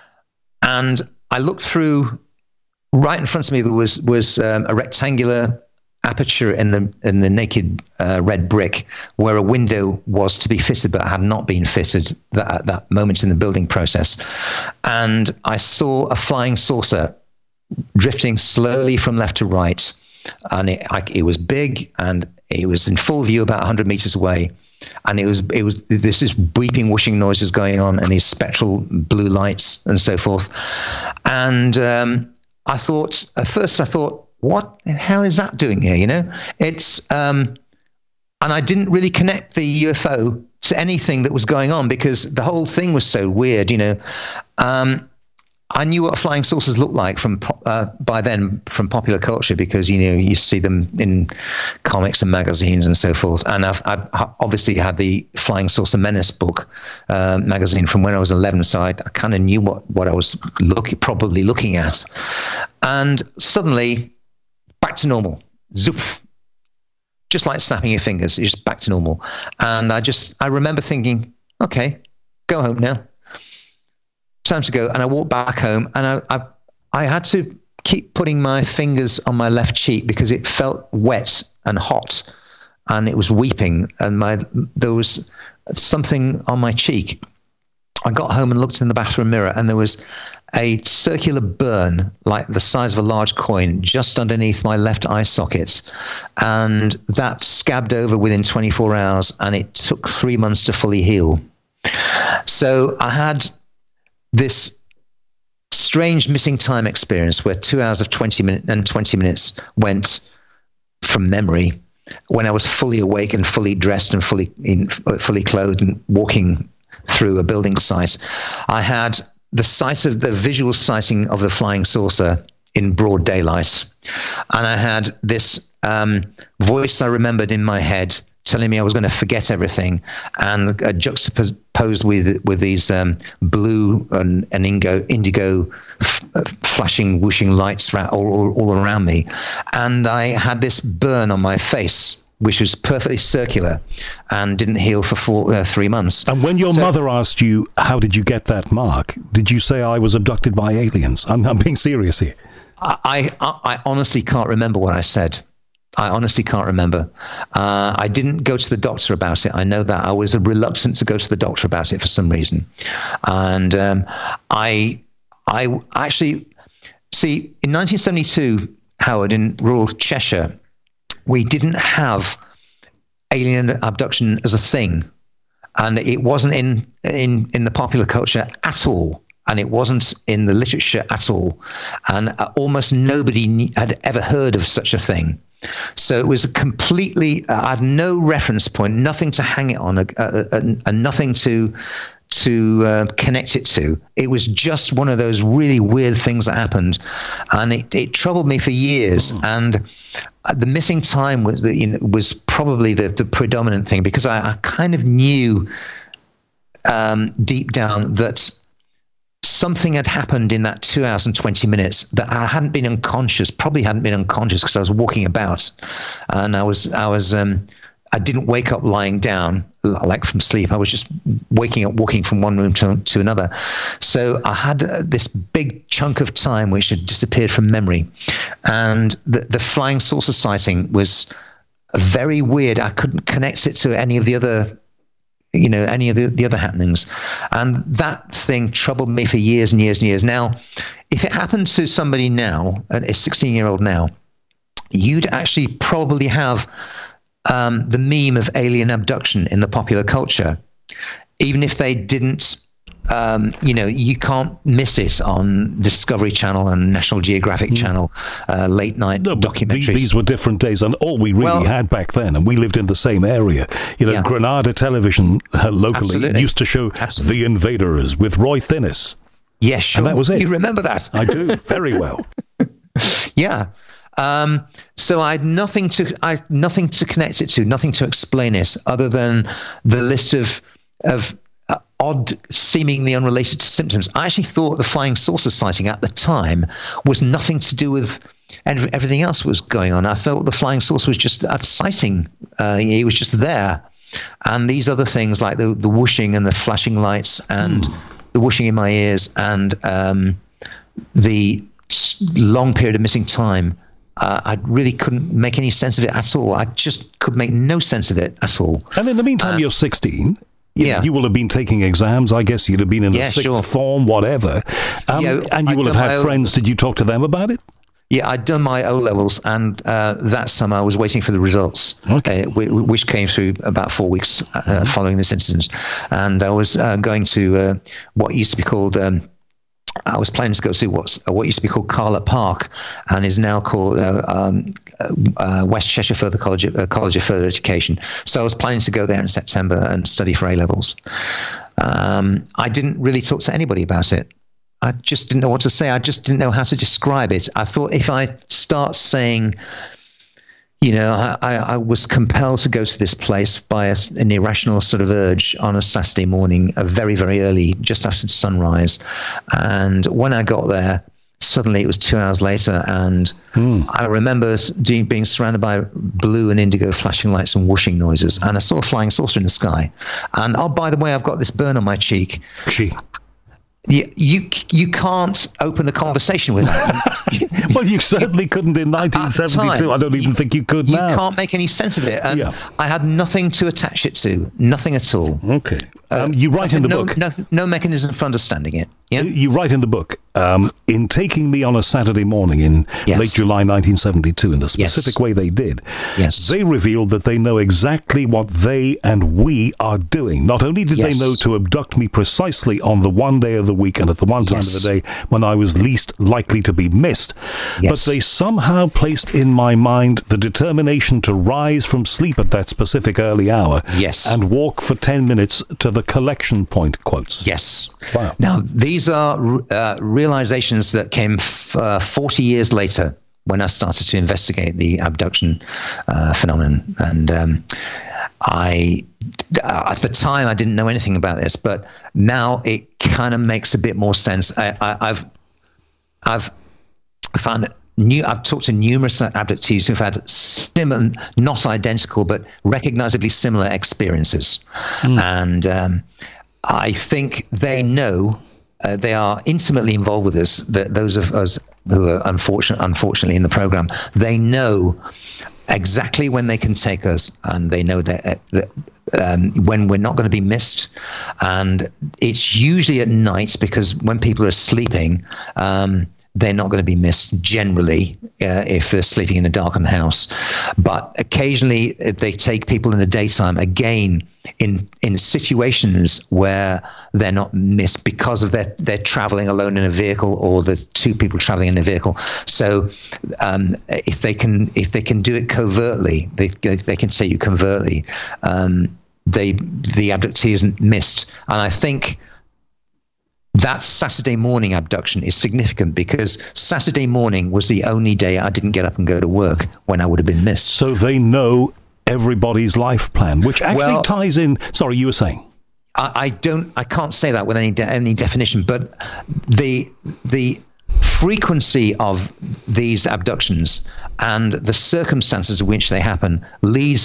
S2: I looked through. Right in front of me, there was a rectangular aperture in the naked red brick where a window was to be fitted, but had not been fitted at that moment in the building process. And I saw a flying saucer drifting slowly from left to right, and it was big, and it was in full view about 100 meters away. And it was this beeping, whooshing noises going on, and these spectral blue lights and so forth. And I thought, what the hell is that doing here? It's, and I didn't really connect the UFO to anything that was going on because the whole thing was so weird, I knew what flying saucers looked like by then from popular culture because, you see them in comics and magazines and so forth. And I obviously had the Flying Saucer Menace book magazine from when I was 11, so I kind of knew what I was probably looking at. And suddenly, back to normal. Zoop. Just like snapping your fingers, it's just back to normal. And I remember thinking, okay, go home now. Time to go. And I walked back home, and I had to keep putting my fingers on my left cheek because it felt wet and hot, and it was weeping, and there was something on my cheek. I got home and looked in the bathroom mirror, and there was a circular burn like the size of a large coin just underneath my left eye socket, and that scabbed over within 24 hours, and it took 3 months to fully heal. So I had this strange missing time experience where 2 hours of 20 minutes went from memory when I was fully awake and fully dressed and fully clothed and walking through a building site. I had the visual sighting of the flying saucer in broad daylight. And I had this voice I remembered in my head telling me I was going to forget everything, and juxtaposed with these blue and indigo flashing, whooshing lights all around me. And I had this burn on my face, which was perfectly circular and didn't heal for 3 months.
S1: And when your mother asked you, how did you get that mark? Did you say, I was abducted by aliens? I'm being serious here.
S2: I honestly can't remember what I said. I honestly can't remember. I didn't go to the doctor about it. I know that. I was reluctant to go to the doctor about it for some reason. And I actually, see, in 1972, Howard, in rural Cheshire, we didn't have alien abduction as a thing, and it wasn't in the popular culture at all, and it wasn't in the literature at all, and almost nobody had ever heard of such a thing. So it was a completely, I had no reference point, nothing to hang it on, and nothing to connect it to. It was just one of those really weird things that happened, and it troubled me for years. And the missing time was probably the predominant thing, because I kind of knew deep down that something had happened in that 2 hours and 20 minutes that I hadn't been unconscious, probably hadn't been unconscious, because I was walking about, and I didn't wake up lying down like from sleep. I was just waking up, walking from one room to another. So I had this big chunk of time which had disappeared from memory. And the flying saucer sighting was very weird. I couldn't connect it to any of the other, the other happenings. And that thing troubled me for years and years and years. Now, if it happened to somebody now, a 16-year-old now, you'd actually probably have the meme of alien abduction in the popular culture, even if they didn't, you can't miss it on Discovery Channel and National Geographic Channel, late night documentaries.
S1: These were different days, and all we really had back then, and we lived in the same area. Granada Television locally used to show The Invaders with Roy Thinnis.
S2: Yes, sure.
S1: And that was it.
S2: You remember that?
S1: I do, very well.
S2: Yeah. So I had nothing to connect it to, nothing to explain it, other than the list of odd, seemingly unrelated symptoms. I actually thought the flying saucer sighting at the time was nothing to do with everything else that was going on. I felt the flying saucer was just a sighting. It was just there. And these other things like the whooshing and the flashing lights and the whooshing in my ears and the long period of missing time, I really couldn't make any sense of it at all. I just could make no sense of it at all.
S1: And in the meantime, you're 16. You will have been taking exams. I guess you'd have been in the sixth form, whatever. And you will have had friends. Did you talk to them about it?
S2: Yeah, I'd done my O-levels, and that summer I was waiting for the results, which came through about 4 weeks following this incident. And I was going to what used to be called... I was planning to go to what used to be called Carlett Park, and is now called West Cheshire College of Further Education. So I was planning to go there in September and study for A-levels. I didn't really talk to anybody about it. I just didn't know what to say. I just didn't know how to describe it. I thought if I start saying, I was compelled to go to this place by an irrational sort of urge on a Saturday morning, very, very early, just after sunrise. And when I got there, suddenly it was 2 hours later, and I remember being surrounded by blue and indigo flashing lights and whooshing noises, and I saw a flying saucer in the sky. And, oh, by the way, I've got this burn on my cheek. You can't open a conversation with that.
S1: Well, you certainly couldn't in 1972. I don't even think you could now.
S2: You can't make any sense of it. And I had nothing to attach it to, nothing at all.
S1: Okay. You write in the book.
S2: No mechanism for understanding it. Yeah?
S1: You write in the book, in taking me on a Saturday morning in late July 1972, in the specific way they did, they revealed that they know exactly what they and we are doing. Not only did they know to abduct me precisely on the one day of the week and at the one time of the day when I was least likely to be missed, but they somehow placed in my mind the determination to rise from sleep at that specific early hour and walk for 10 minutes to the collection point, quotes.
S2: Yes.
S1: Wow.
S2: Now, these are realizations that came 40 years later when I started to investigate the abduction phenomenon. And at the time, I didn't know anything about this, but now it kind of makes a bit more sense. I've found it. I've talked to numerous abductees who've had similar, not identical, but recognizably similar experiences. And I think they know, they are intimately involved with this, those of us who are unfortunately in the program, they know exactly when they can take us, and they know that when we're not going to be missed. And it's usually at night, because when people are sleeping, they're not going to be missed generally if they're sleeping in a darkened house. But occasionally they take people in the daytime, again, in situations where they're not missed because of they're traveling alone in a vehicle, or the two people traveling in a vehicle. So if they can do it covertly, they can take you covertly, the abductee isn't missed. And I think that Saturday morning abduction is significant, because Saturday morning was the only day I didn't get up and go to work when I would have been missed.
S1: So they know everybody's life plan, which actually ties in. Sorry, you were saying.
S2: I can't say that with any definition, but the frequency of these abductions and the circumstances in which they happen leads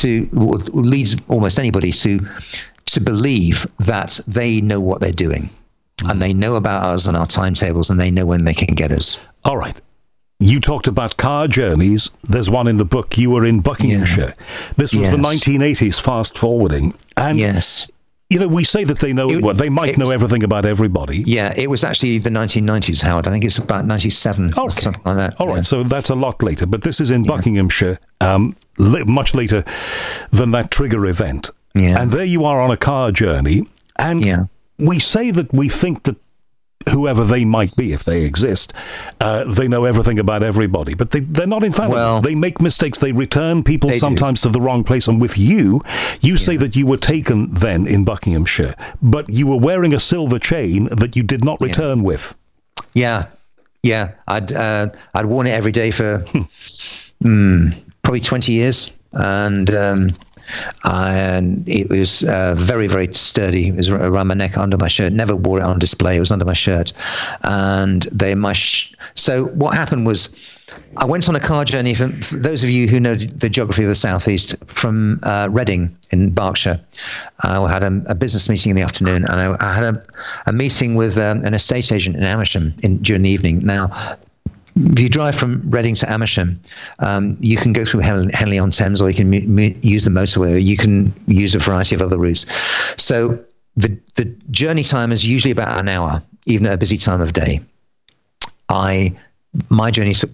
S2: almost anybody to believe that they know what they're doing. And they know about us and our timetables, and they know when they can get us.
S1: All right. You talked about car journeys. There's one in the book. You were in Buckinghamshire. This was the 1980s, fast forwarding. And, you know, we say that they know, they might know everything about everybody.
S2: Yeah, it was actually the 1990s, Howard. I think it's about 97 or something like that.
S1: All right, so that's a lot later. But this is in Buckinghamshire, much later than that trigger event. Yeah. And there you are on a car journey. And we say that we think that whoever they might be, if they exist, they know everything about everybody. But they're not infallible. Well, they make mistakes. They return people sometimes to the wrong place. And with you say that you were taken then in Buckinghamshire, but you were wearing a silver chain that you did not return with.
S2: Yeah. I'd worn it every day for probably 20 years. And it was very, very sturdy. It was around my neck, under my shirt. Never wore it on display. It was under my shirt. And so what happened was, I went on a car journey. For those of you who know the geography of the Southeast, from Reading in Berkshire, I had a business meeting in the afternoon, and I had a meeting with an estate agent in Amersham during the evening. Now, if you drive from Reading to Amersham, you can go through Henley-on-Thames, or you can use the motorway, or you can use a variety of other routes. So the journey time is usually about an hour, even at a busy time of day. My journey took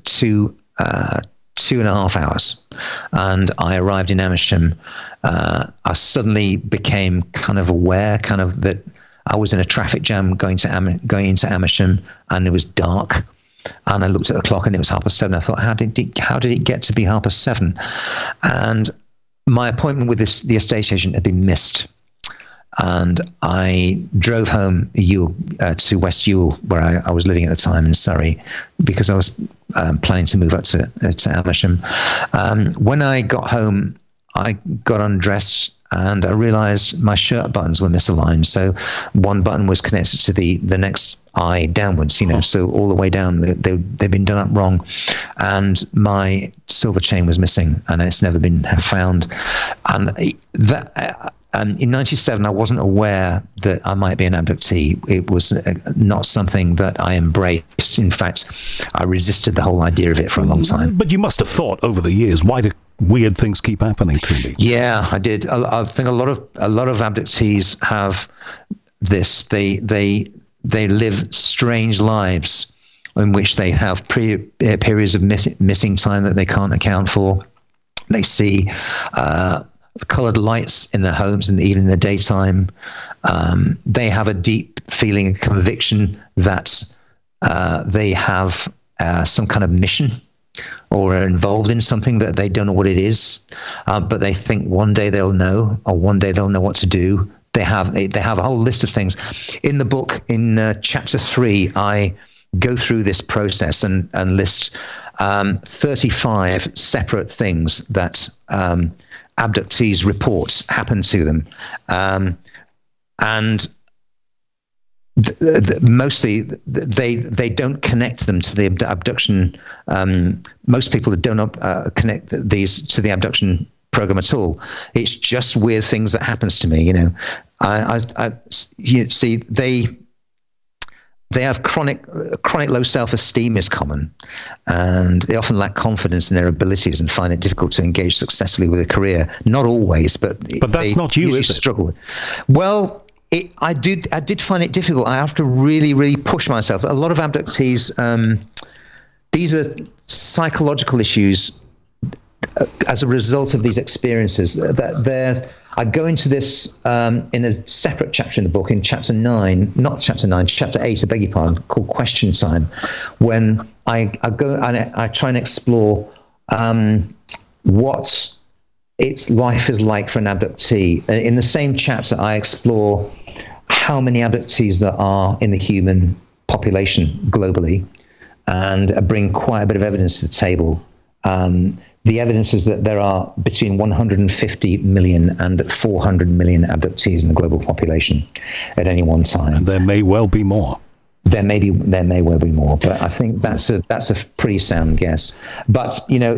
S2: 2.5 hours, and I arrived in Amersham. I suddenly became kind of aware, that I was in a traffic jam going into Amersham, and it was dark. And I looked at the clock, and it was 7:30. I thought, how did it get to be 7:30? And my appointment with the estate agent had been missed. And I drove home to West Ewell, where I was living at the time in Surrey, because I was planning to move up to Amersham. When I got home, I got undressed, and I realized my shirt buttons were misaligned. So one button was connected to the next eye downwards, so all the way down, they've been done up wrong. And my silver chain was missing, and it's never been found. And in 97, I wasn't aware that I might be an abductee. It was not something that I embraced. In fact, I resisted the whole idea of it for a long time.
S1: But you must have thought over the years, why do weird things keep happening to me?
S2: Yeah, I did. I think a lot of abductees have this. they live strange lives in which they have periods of missing time that they can't account for. They see colored lights in their homes and even in the daytime. They have a deep feeling of conviction that they have some kind of mission or are involved in something that they don't know what it is, but they think one day they'll know, or one day they'll know what to do. They have a whole list of things. In the book, in chapter 3, I go through this process and list 35 separate things that abductees report happen to them, and mostly they don't connect them to the abduction. Most people don't connect these to the abduction program at all. It's just weird things that happens to me. You see, they have chronic low self-esteem is common, and they often lack confidence in their abilities and find it difficult to engage successfully with a career. Not always, but
S1: that's not you, is it?
S2: Struggle. Well, I did find it difficult. I have to really, really push myself. A lot of abductees, these are psychological issues as a result of these experiences. I go into this in a separate chapter in the book, in chapter 8, I beg your pardon, called Question Time, when I go and I try and explore what its life is like for an abductee. In the same chapter, I explore how many abductees there are in the human population globally, and bring quite a bit of evidence to the table. The evidence is that there are between 150 million and 400 million abductees in the global population at any one time.
S1: And there may well be more.
S2: There may well be more, but I think that's a pretty sound guess. But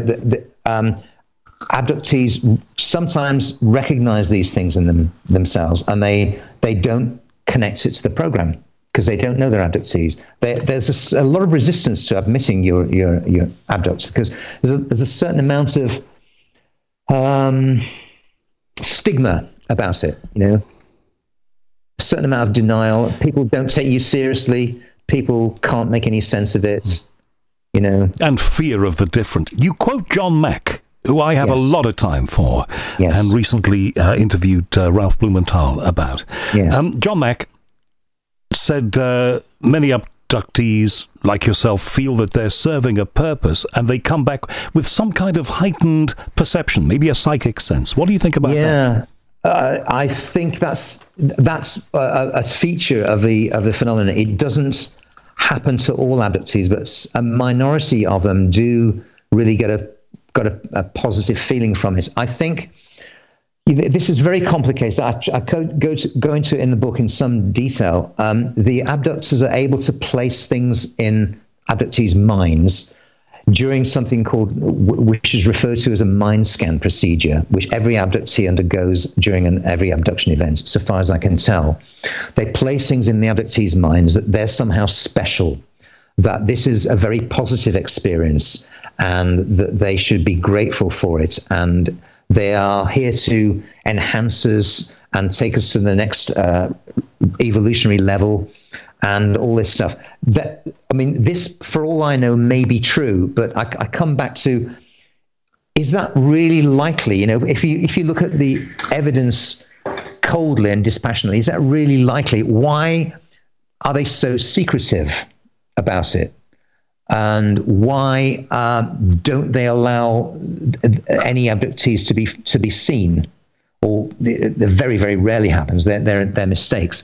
S2: abductees sometimes recognize these things in themselves, and they don't connect it to the program because they don't know they're abductees. There's a lot of resistance to admitting you're abducted, because there's a certain amount of stigma about it. A certain amount of denial. People don't take you seriously. People can't make any sense of it.
S1: And fear of the different. You quote John Mack, who I have a lot of time for, and recently interviewed Ralph Blumenthal about. John Mack said many abductees like yourself feel that they're serving a purpose, and they come back with some kind of heightened perception, maybe a psychic sense. What do you think about that?
S2: I think that's a feature of the phenomenon. It doesn't happen to all abductees, but a minority of them do really get a positive feeling from it. I think this is very complicated. I go into it in the book in some detail. The abductors are able to place things in abductees' minds during something which is referred to as a mind scan procedure, which every abductee undergoes during every abduction event, so far as I can tell. They place things in the abductees' minds that they're somehow special, that this is a very positive experience, and that they should be grateful for it, and they are here to enhance us and take us to the next evolutionary level and all this stuff. This, for all I know, may be true, but I come back to, is that really likely? If you look at the evidence coldly and dispassionately, is that really likely? Why are they so secretive about it? And why don't they allow any abductees to be seen? Or it very, very rarely happens. They're mistakes.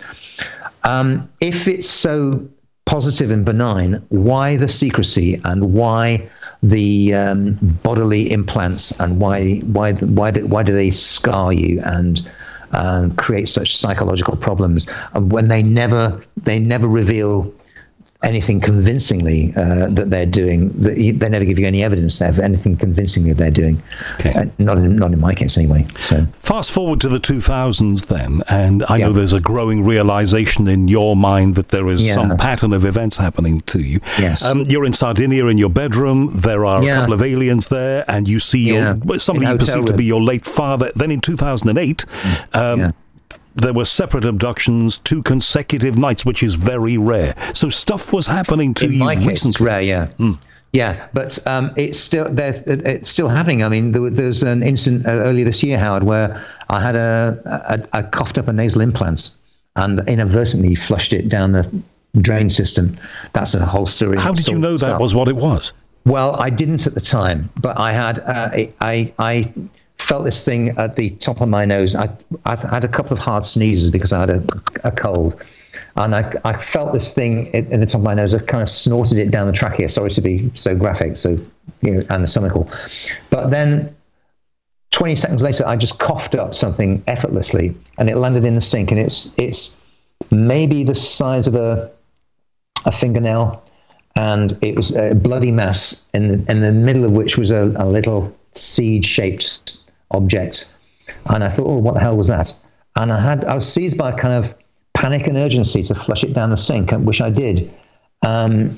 S2: If it's so positive and benign, why the secrecy, and why the bodily implants, and why do they scar you and create such psychological problems when they never reveal anything convincingly that they're doing? They never give you any evidence of anything convincingly they're doing. Okay. Not in my case anyway. So
S1: fast forward to the 2000s then, and I know there's a growing realization in your mind that there is some pattern of events happening to you.
S2: Yes.
S1: You're in Sardinia in your bedroom. There are a couple of aliens there, and you see somebody you perceive to be your late father. Then in 2008, there were separate abductions 2 consecutive nights, which is very rare. So stuff was happening to you
S2: in my case,
S1: recently.
S2: It's rare, yeah. Yeah, but it's still happening. I mean, there's an incident earlier this year, Howard, where I had I coughed up a nasal implant and inadvertently flushed it down the drain system. That's a whole story.
S1: How did you know that was what it was?
S2: Well, I didn't at the time, but I had I felt this thing at the top of my nose. I've had a couple of hard sneezes because I had a cold. And I felt this thing in the top of my nose. I kind of snorted it down the trachea. Sorry to be so graphic, so anatomical. But then 20 seconds later, I just coughed up something effortlessly, and it landed in the sink. And it's maybe the size of a fingernail, and it was a bloody mass, in the middle of which was a little seed-shaped object. And I thought, oh, what the hell was that? And I was seized by a kind of panic and urgency to flush it down the sink, which I did. And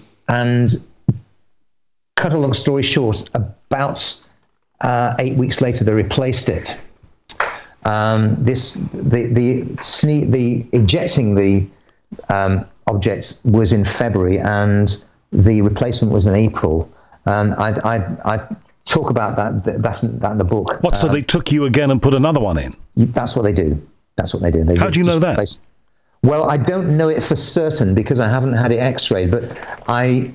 S2: cut a long story short, about 8 weeks later, they replaced it. Ejecting the object was in February, and the replacement was in April. I talk about that in the book.
S1: What? So they took you again and put another one in?
S2: That's what they do. How do
S1: you know that?
S2: Well, I don't know it for certain because I haven't had it X-rayed, but I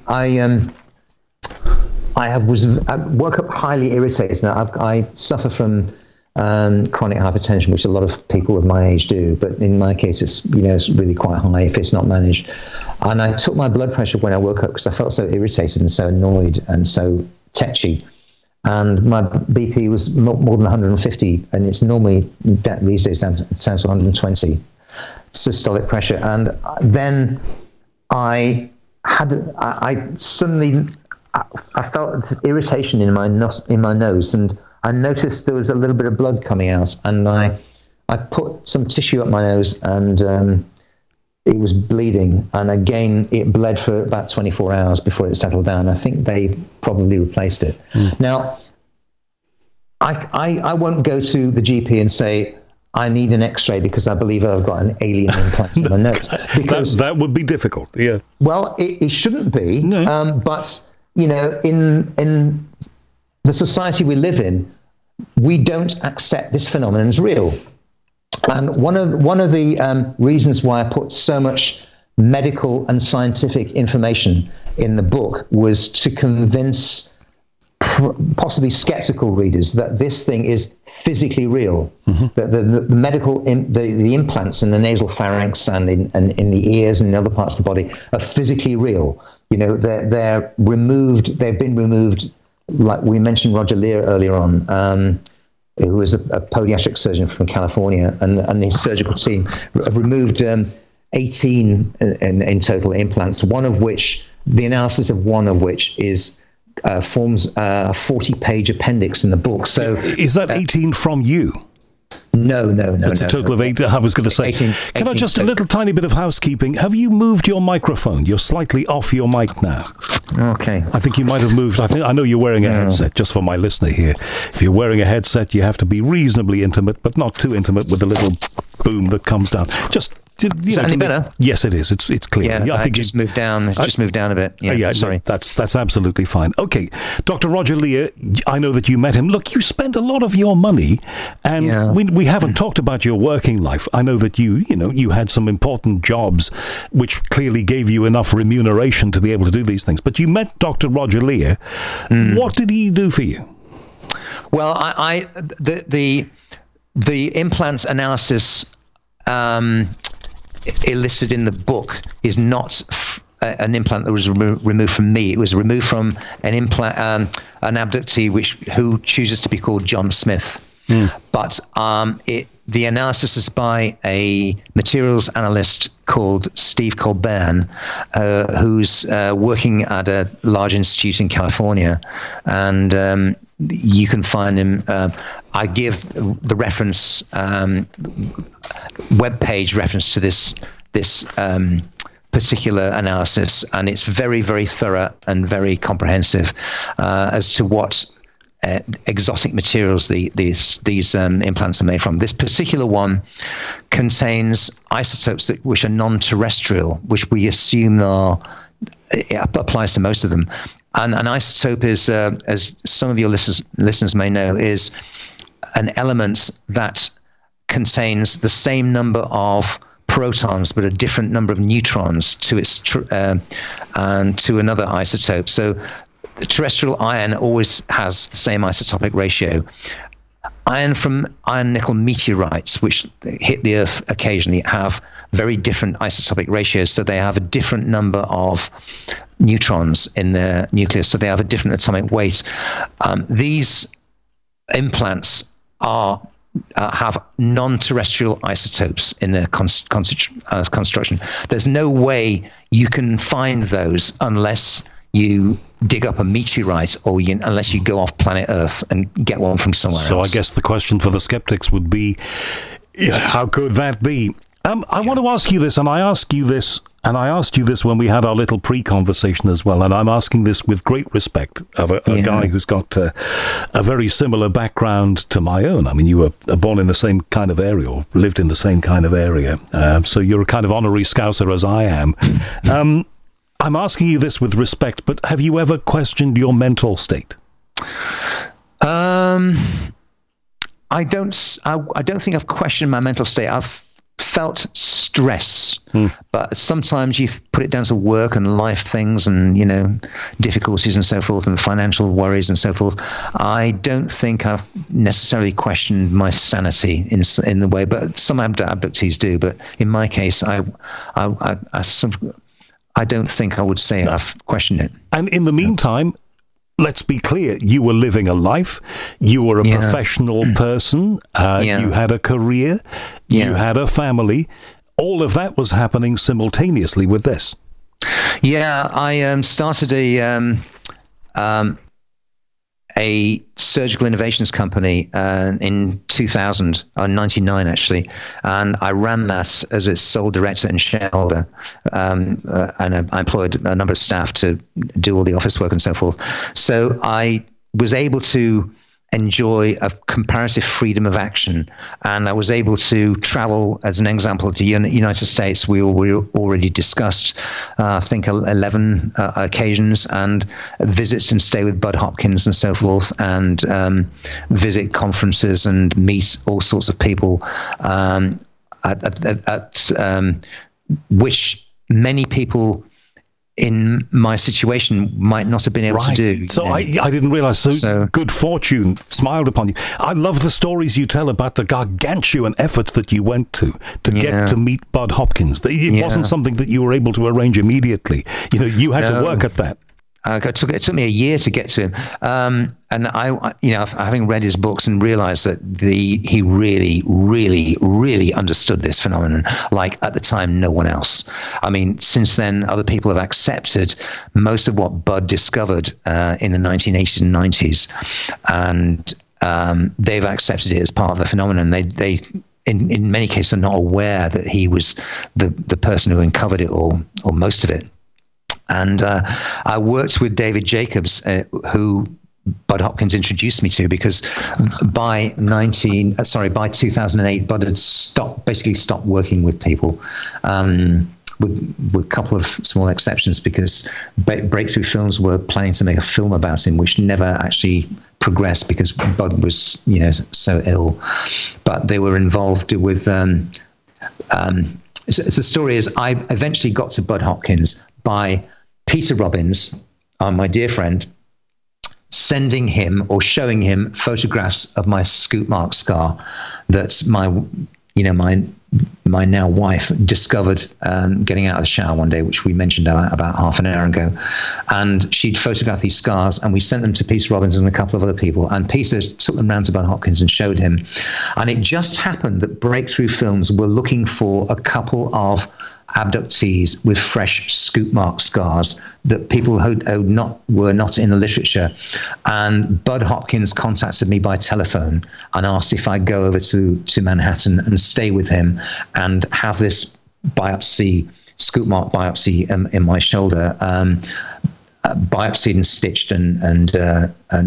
S2: woke up highly irritated. Now, I suffer from chronic hypertension, which a lot of people of my age do, but in my case, it's really quite high if it's not managed. And I took my blood pressure when I woke up because I felt so irritated and so annoyed and so tetchy. And my BP was more than 150, and it's normally these days down to 120 systolic pressure. And then I suddenly felt irritation in my nose, and I noticed there was a little bit of blood coming out, and I put some tissue up my nose, and it was bleeding, and again it bled for about 24 hours before it settled down. I think they probably replaced it. Now, I won't go to the GP and say I need an X-ray because I believe I've got an alien implant in my nose. Because
S1: that would be difficult. Yeah.
S2: Well, it shouldn't be. No. But in the society we live in, we don't accept this phenomenon as real. And one of the reasons why I put so much medical and scientific information in the book was to convince possibly skeptical readers that this thing is physically real. That the medical the implants in the nasal pharynx and in the ears and in other parts of the body are physically real. They're removed. They've been removed. Like we mentioned, Roger Leir earlier on, who was a podiatric surgeon from California, and his surgical team have removed 18 in total implants. The analysis of one of which forms a 40-page appendix in the book. So
S1: is that 18 from you?
S2: No.
S1: It's a total of 8. I was going to say,
S2: 18
S1: can I just a little tiny bit of housekeeping? Have you moved your microphone? You're slightly off your mic now.
S2: Okay.
S1: I think you might have moved. I know you're wearing a headset, just for my listener here. If you're wearing a headset, you have to be reasonably intimate, but not too intimate with the little boom that comes down. Just...
S2: Is that any better?
S1: Yes, it is. It's clear.
S2: Yeah, I think just moved down. Just moved down a bit. Yeah, sorry.
S1: That's absolutely fine. Okay, Dr. Roger Leir, I know that you met him. Look, you spent a lot of your money, and we haven't talked about your working life. I know that you had some important jobs, which clearly gave you enough remuneration to be able to do these things. But you met Dr. Roger Leir. What did he do for you?
S2: Well, the implants analysis. Elicited in the book is not an implant that was removed from me. It was removed from an implant, an abductee who chooses to be called John Smith. But the analysis is by a materials analyst called Steve Colbern, who's working at a large institute in California, and you can find him. I give the reference web page reference to this particular analysis, and it's very, very thorough and very comprehensive as to what exotic materials these implants are made from. This particular one contains isotopes which are non-terrestrial, which we assume applies to most of them. And an isotope is, as some of your listeners may know, is an element that contains the same number of protons but a different number of neutrons to its and to another isotope. So terrestrial iron always has the same isotopic ratio. Iron from iron-nickel meteorites, which hit the Earth occasionally, have very different isotopic ratios. So they have a different number of neutrons in their nucleus. So they have a different atomic weight. These implants have non-terrestrial isotopes in their construction. There's no way you can find those unless you dig up a meteorite or unless you go off planet Earth and get one from somewhere else.
S1: So I guess the question for the skeptics would be, how could that be? I want to ask you this, and I asked you this when we had our little pre-conversation as well, and I'm asking this with great respect of a guy who's got a very similar background to my own. I mean, you were born in the same kind of area, or lived in the same kind of area, so you're a kind of honorary Scouser as I am. I'm asking you this with respect, but have you ever questioned your mental state?
S2: I don't think I've questioned my mental state. I've felt stress, but sometimes you put it down to work and life things and, difficulties and so forth and financial worries and so forth. I don't think I've necessarily questioned my sanity in the way, but some abductees do. But in my case, I don't think I would say I've questioned it.
S1: And in the meantime, let's be clear, you were living a life, you were a professional person, you had a career, you had a family. All of that was happening simultaneously with this.
S2: Yeah, I started a surgical innovations company in 2000, or 99 actually, and I ran that as its sole director and shareholder, and I employed a number of staff to do all the office work and so forth. So I was able to enjoy a comparative freedom of action, and I was able to travel, as an example, to the United States. We already discussed, I think, 11 occasions, and visits and stay with Bud Hopkins and so forth, and visit conferences and meet all sorts of people, which many people in my situation might not have been able to do.
S1: So I didn't realize. So good fortune smiled upon you. I love the stories you tell about the gargantuan efforts that you went to get to meet Bud Hopkins. It wasn't something that you were able to arrange immediately. You had to work at that.
S2: It took me a year to get to him, and I, having read his books and realized that he really, really, really understood this phenomenon, like at the time no one else. I mean, since then, other people have accepted most of what Bud discovered in the 1980s and 90s, and they've accepted it as part of the phenomenon. They in many cases are not aware that he was the person who uncovered it all, or most of it. And I worked with David Jacobs, who Bud Hopkins introduced me to, because by 2008, Bud had basically stopped working with people, with a couple of small exceptions, because Breakthrough Films were planning to make a film about him, which never actually progressed because Bud was, so ill. But they were involved with. So the story is, I eventually got to Bud Hopkins by Peter Robbins, my dear friend, sending him or showing him photographs of my scoop mark scar that my now wife discovered getting out of the shower one day, which we mentioned about half an hour ago. And she'd photographed these scars, and we sent them to Peter Robbins and a couple of other people. And Peter took them round to Bud Hopkins and showed him. And it just happened that Breakthrough Films were looking for a couple of abductees with fresh scoop mark scars that people who were not in the literature. And Bud Hopkins contacted me by telephone and asked if I'd go over to Manhattan and stay with him and have this scoop mark biopsy in my shoulder, biopsied and stitched and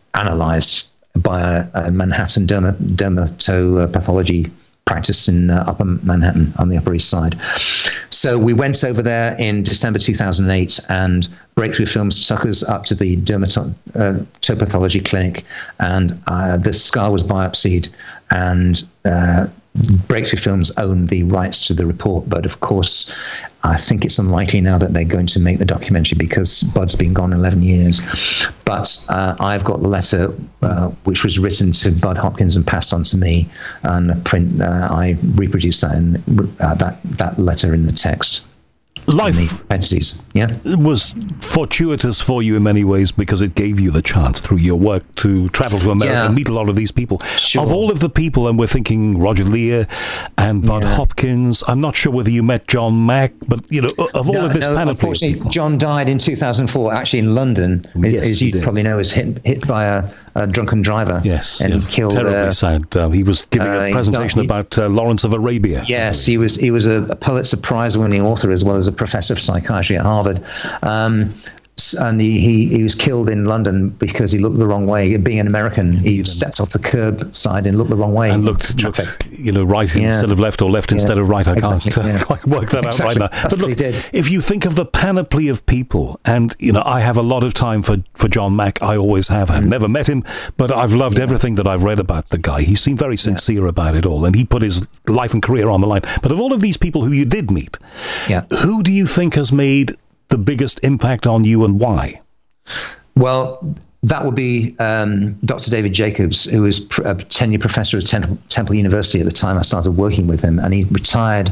S2: analyzed by a Manhattan dermatopathology practice in Upper Manhattan on the Upper East Side. So we went over there in December 2008, and Breakthrough Films took us up to the dermatopathology clinic, and the scar was biopsied, and Breakthrough Films owned the rights to the report. But of course, I think it's unlikely now that they're going to make the documentary because Bud's been gone 11 years. But I've got the letter which was written to Bud Hopkins and passed on to me, and I reproduced that in that letter in the text.
S1: Life was fortuitous for you in many ways because it gave you the chance through your work to travel to America and meet a lot of these people.
S2: Sure.
S1: Of all of the people, and we're thinking Roger Lear and Bud Hopkins, I'm not sure whether you met John Mack, but of all of this panoply.
S2: Unfortunately, John died in 2004, actually in London, as you probably know, was hit by a drunken driver.
S1: Yes,
S2: and he killed.
S1: Terribly sad. He was giving a presentation about Lawrence of Arabia.
S2: Yes, he was a Pulitzer Prize-winning author as well as a professor of psychiatry at Harvard. And he was killed in London because he looked the wrong way. Being an American, he stepped off the curb side and looked the wrong way.
S1: And looked right instead of left, or left instead of right. I can't quite work that out right now.
S2: That's
S1: but look,
S2: what he did.
S1: If you think of the panoply of people, and I have a lot of time for John Mack. I always have. I've never met him, but I've loved everything that I've read about the guy. He seemed very sincere about it all, and he put his life and career on the line. But of all of these people who you did meet, who do you think has made the biggest impact on you, and why?
S2: Well, that would be Dr. David Jacobs, who was a tenured professor at Temple University at the time I started working with him, and he retired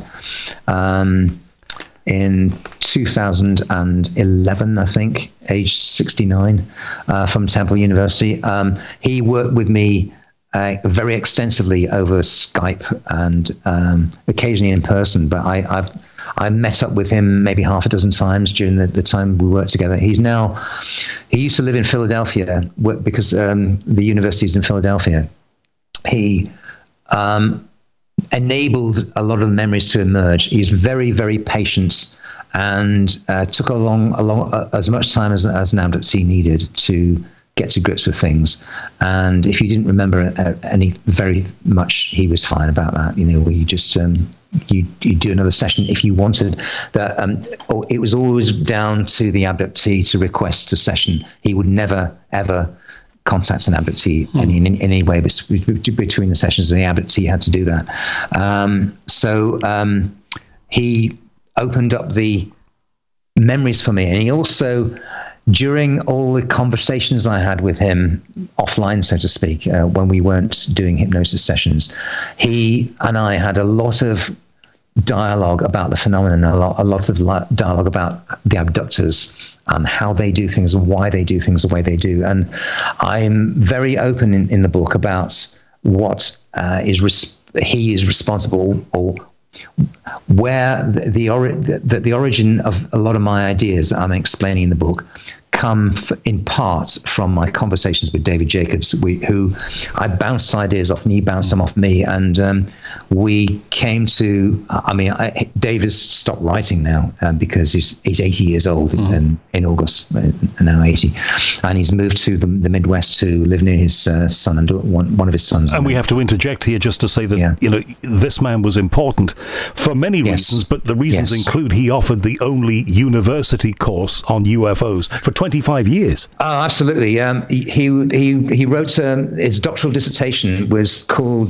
S2: in 2011, I think, age 69, from Temple University. He worked with me very extensively over Skype and occasionally in person, but I met up with him maybe half a dozen times during the time we worked together. He used to live in Philadelphia because the university is in Philadelphia. He enabled a lot of memories to emerge. He's very, very patient and took along as much time as an abductee needed to get to grips with things. And if you didn't remember any very much, he was fine about that. We just you do another session if you wanted. That it was always down to the abductee to request a session. He would never ever contact an abductee in any way between the sessions. The abductee had to do that. So he opened up the memories for me, and he also, during all the conversations I had with him offline, so to speak, when we weren't doing hypnosis sessions, he and I had a lot of dialogue about the phenomenon, a lot of dialogue about the abductors and how they do things and why they do things the way they do. And I'm very open in the book about what he is responsible, or where the origin of a lot of my ideas I'm explaining in the book come in part from my conversations with David Jacobs, who I bounced ideas off, and he bounced them off me, and we came to. David's stopped writing now because he's 80 years old in August, now 80, and he's moved to the Midwest to live near his son and one of his sons.
S1: And we have to interject here just to say that this man was important for many reasons, but the reasons include he offered the only university course on UFOs for 25 years. Oh,
S2: absolutely. He wrote his doctoral dissertation was called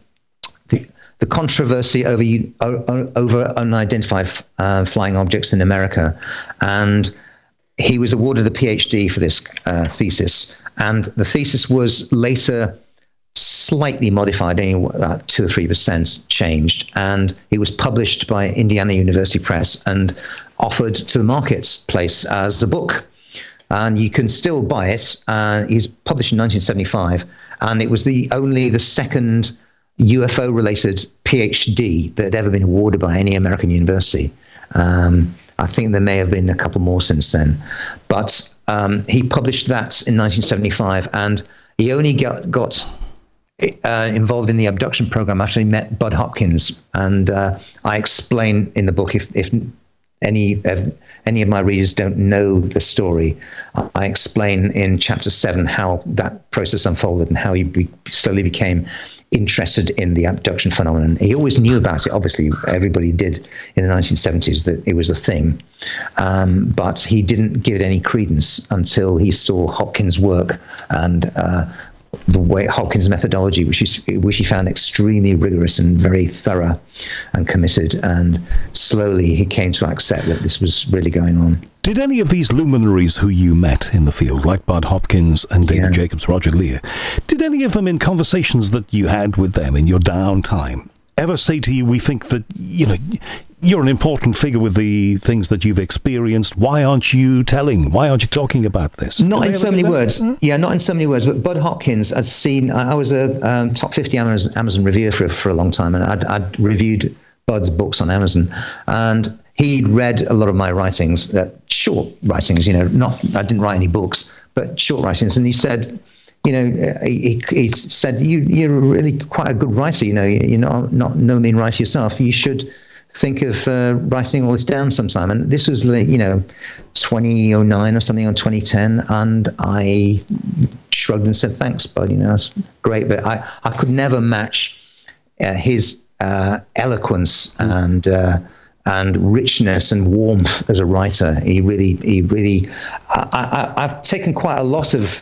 S2: the controversy over unidentified flying objects in America, and he was awarded a PhD for this thesis. And the thesis was later slightly modified, only 2 or 3% changed, and it was published by Indiana University Press and offered to the marketplace as a book. And you can still buy it. It was published in 1975, and it was the second UFO-related PhD that had ever been awarded by any American university. I think there may have been a couple more since then. But he published that in 1975, and he only got involved in the abduction program after he met Bud Hopkins. And I explain in the book, if any of my readers don't know the story, I explain in chapter 7 how that process unfolded and how he slowly became interested in the abduction phenomenon. He always knew about it. Obviously, everybody did in the 1970s, that it was a thing. But he didn't give it any credence until he saw Hopkins' work and the way Hopkins' methodology, which he found extremely rigorous and very thorough and committed. And slowly he came to accept that this was really going on.
S1: Did any of these luminaries who you met in the field, like Bud Hopkins and David Jacobs, Roger Leir, did any of them in conversations that you had with them in your downtime ever say to you, we think that, you're an important figure with the things that you've experienced. Why aren't you telling? Why aren't you talking about this?
S2: Not in so many words. Yeah, not in so many words. But Bud Hopkins, I was a top 50 Amazon reviewer for a long time, and I'd reviewed Bud's books on Amazon, and he'd read a lot of my writings, short writings. I didn't write any books, but short writings, and he said, he said, you're really quite a good writer. You're not no mean writer yourself. You should think of writing all this down sometime. And this was 2009 or something, or 2010, and I shrugged and said, thanks, Bud, it's great, but I could never match his eloquence and richness and warmth as a writer. He really I've taken quite a lot of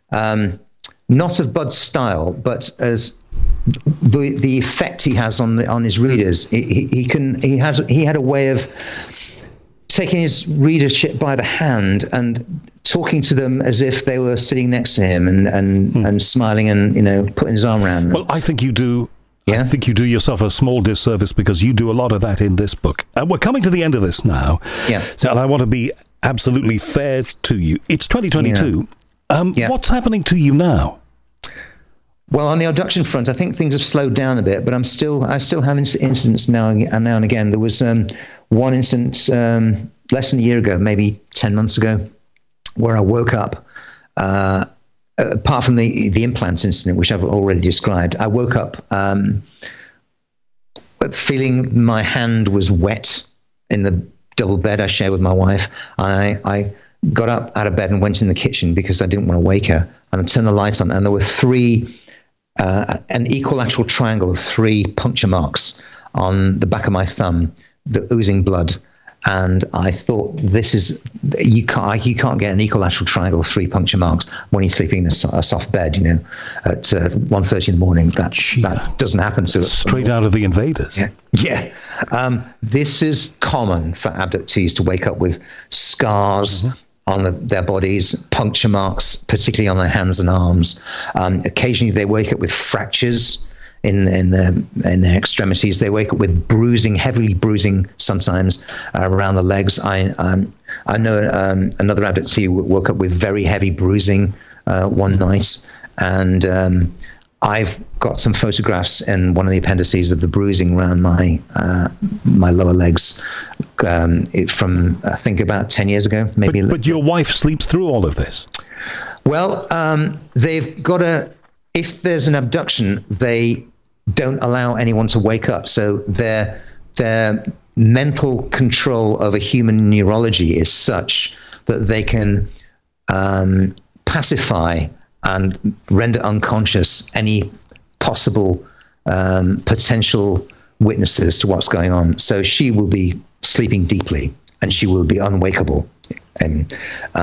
S2: not of Bud's style, but as the effect he has on his readers. He had a way of taking his readership by the hand and talking to them as if they were sitting next to him and smiling and putting his arm around them.
S1: Well, I think you do. Yeah? I think you do yourself a small disservice, because you do a lot of that in this book. We're coming to the end of this now. Yeah. So, and I want to be absolutely fair to you. It's 2022. What's happening to you now?
S2: Well, on the abduction front, I think things have slowed down a bit, but I still have incidents now and again. There was one incident less than a year ago, maybe 10 months ago, where I woke up. Apart from the implant incident, which I've already described, I woke up feeling my hand was wet in the double bed I share with my wife. I got up out of bed and went in the kitchen because I didn't want to wake her, and I turned the light on, and there were an equilateral triangle of 3 puncture marks on the back of my thumb, the oozing blood. And I thought, you can't get an equilateral triangle of 3 puncture marks when you're sleeping in a soft bed, at 1:30 in the morning. That doesn't happen to us.
S1: Straight out of The Invaders.
S2: Yeah. This is common for abductees to wake up with scars on their bodies, puncture marks, particularly on their hands and arms. Occasionally they wake up with fractures in their extremities. They wake up with bruising, heavily bruising sometimes around the legs. I know another abductee woke up with very heavy bruising one night, and I've got some photographs in one of the appendices of the bruising around my lower legs from I think about 10 years ago, maybe.
S1: But your wife sleeps through all of this.
S2: Well, they've got if there's an abduction, they don't allow anyone to wake up. So their mental control over human neurology is such that they can pacify and render unconscious any possible potential witnesses to what's going on. So she will be sleeping deeply, and she will be unwakeable. And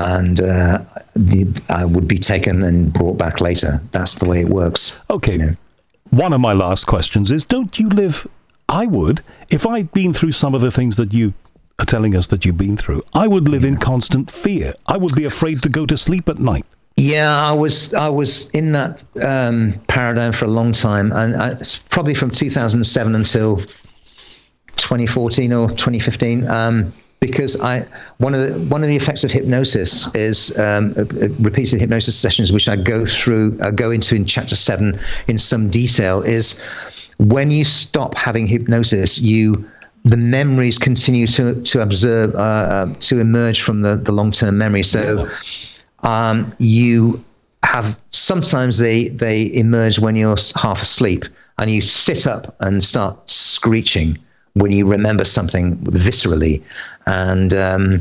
S2: I would be taken and brought back later. That's the way it works.
S1: Okay. One of my last questions is, don't you live... I would, if I'd been through some of the things that you are telling us that you've been through, I would live in constant fear. I would be afraid to go to sleep at night.
S2: Yeah, I was in that paradigm for a long time, and it's probably from 2007 until 2014 or 2015. Because one of the effects of hypnosis is repeated hypnosis sessions, which I go into in chapter 7 in some detail, is when you stop having hypnosis, the memories continue to observe to emerge from the long-term memory. So you have sometimes they emerge when you're half asleep, and you sit up and start screeching when you remember something viscerally. And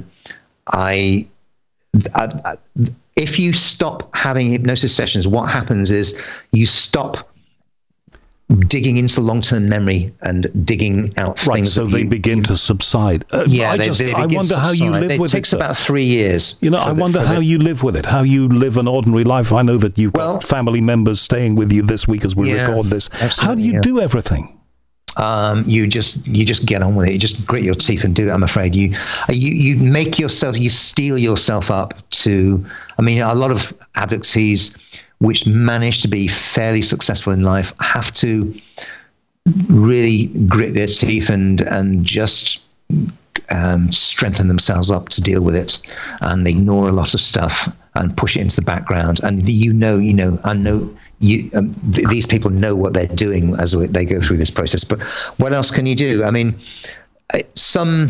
S2: if you stop having hypnosis sessions, what happens is you stop digging into long-term memory and digging out things.
S1: Right, so they begin to subside.
S2: I
S1: wonder how you live with it.
S2: It takes about 3 years.
S1: I wonder how you live with it, how you live an ordinary life. I know that you've got family members staying with you this week as we record this. How do you do everything?
S2: You just get on with it. You just grit your teeth and do it. I'm afraid you make yourself, you steel yourself up to. I mean, a lot of abductees which manage to be fairly successful in life have to really grit their teeth and just strengthen themselves up to deal with it, and ignore a lot of stuff and push it into the background. And I know. These people know what they're doing as they go through this process. But what else can you do? I mean, some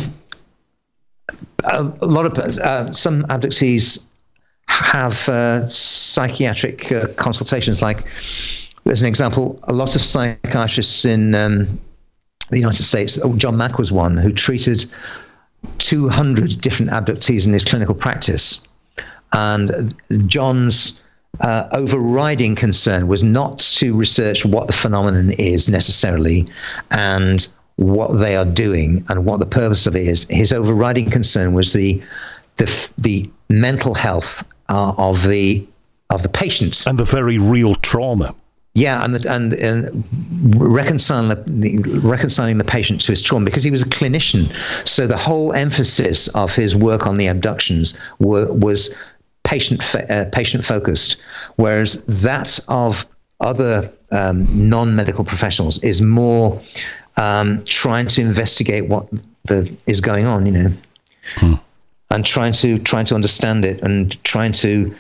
S2: abductees have psychiatric consultations. Like, as an example, a lot of psychiatrists in the United States, John Mack was one who treated 200 different abductees in his clinical practice. And John's overriding concern was not to research what the phenomenon is necessarily and what they are doing and what the purpose of it is. His overriding concern was the mental health of the patient
S1: and the very real trauma.
S2: Yeah, and reconciling the patient to his trauma, because he was a clinician. So the whole emphasis of his work on the abductions was patient focused, whereas that of other non-medical professionals is more trying to investigate what is going on, and trying to understand it and trying to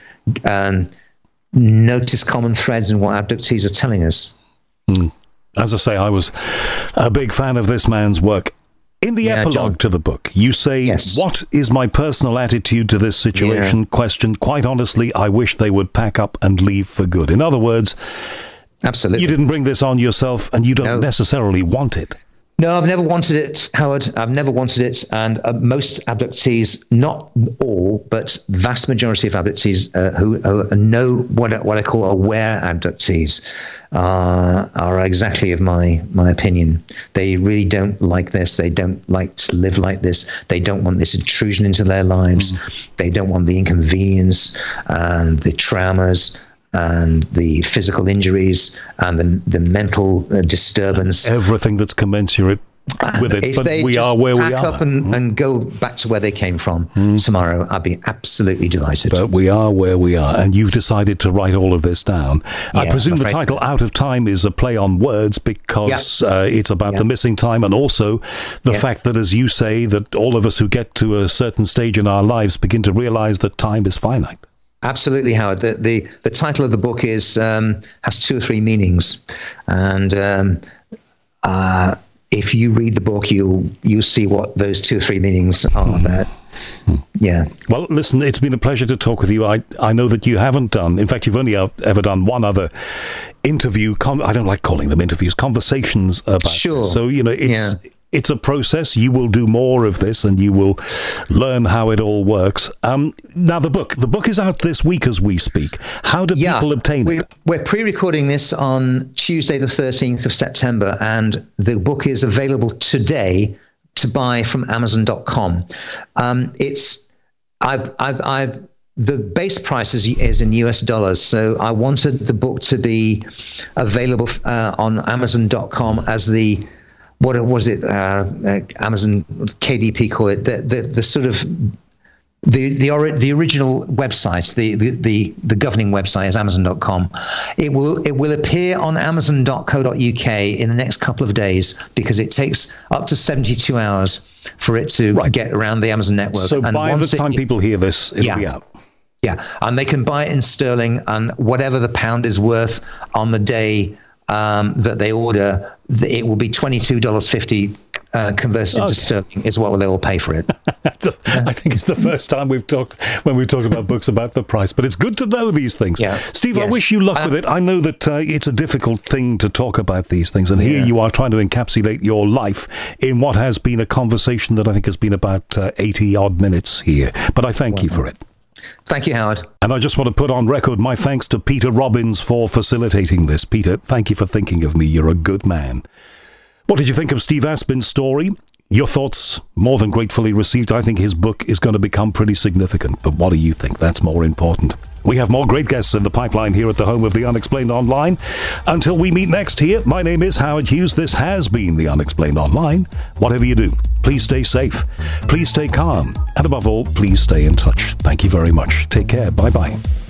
S2: notice common threads in what abductees are telling us.
S1: As I say, I was a big fan of this man's work. In the epilogue
S2: John,
S1: to the book, you say, what is my personal attitude to this situation? Question, quite honestly, I wish they would pack up and leave for good. In other words,
S2: absolutely,
S1: you didn't bring this on yourself and you don't necessarily want it.
S2: No, I've never wanted it, Howard. I've never wanted it. And most abductees, not all, but vast majority of abductees who know what I call aware abductees are exactly of my opinion. They really don't like this. They don't like to live like this. They don't want this intrusion into their lives. They don't want the inconvenience and the traumas and the physical injuries and the mental disturbance.
S1: Everything that's commensurate with it. But we are where we are.
S2: Pack up and go back to where they came from tomorrow, I'd be absolutely delighted.
S1: But we are where we are, and you've decided to write all of this down. I presume the title Out of Time is a play on words, because it's about the missing time, and also the fact that, as you say, that all of us who get to a certain stage in our lives begin to realize that time is finite.
S2: Absolutely, Howard. The title of the book has 2 or 3 meanings, and if you read the book, you'll see what those 2 or 3 meanings are. Yeah. Well,
S1: listen, it's been a pleasure to talk with you. I know that you haven't done. In fact, you've only ever done one other interview. I don't like calling them interviews. Conversations about.
S2: Sure.
S1: This. So It's a process. You will do more of this and you will learn how it all works. Now, the book is out this week as we speak. How do people obtain it?
S2: We're pre-recording this on Tuesday, the 13th of September, and the book is available today to buy from Amazon.com. The base price is in US dollars, so I wanted the book to be available on Amazon.com as the what was it? Amazon KDP call it the sort of the original website, the governing website is Amazon.com. It will appear on Amazon.co.uk in the next couple of days, because it takes up to 72 hours for it to get around the Amazon network.
S1: So by the time people hear this, it'll be out.
S2: Yeah, and they can buy it in sterling, and whatever the pound is worth on the day that they order, it will be $22.50 converted into sterling is what they'll pay for it.
S1: I think it's the first time we've talked about books about the price, but it's good to know these things.
S2: Yeah.
S1: Steve, yes. I wish you luck with it. I know that it's a difficult thing to talk about these things, and here you are trying to encapsulate your life in what has been a conversation that I think has been about 80 odd minutes here. But I thank you for it.
S2: Thank you, Howard.
S1: And I just want to put on record my thanks to Peter Robbins for facilitating this. Peter, thank you for thinking of me. You're a good man. What did you think of Steve Aspin's story? Your thoughts more than gratefully received. I think his book is going to become pretty significant. But what do you think? That's more important. We have more great guests in the pipeline here at the home of The Unexplained Online. Until we meet next here, my name is Howard Hughes. This has been The Unexplained Online. Whatever you do, please stay safe. Please stay calm. And above all, please stay in touch. Thank you very much. Take care. Bye-bye.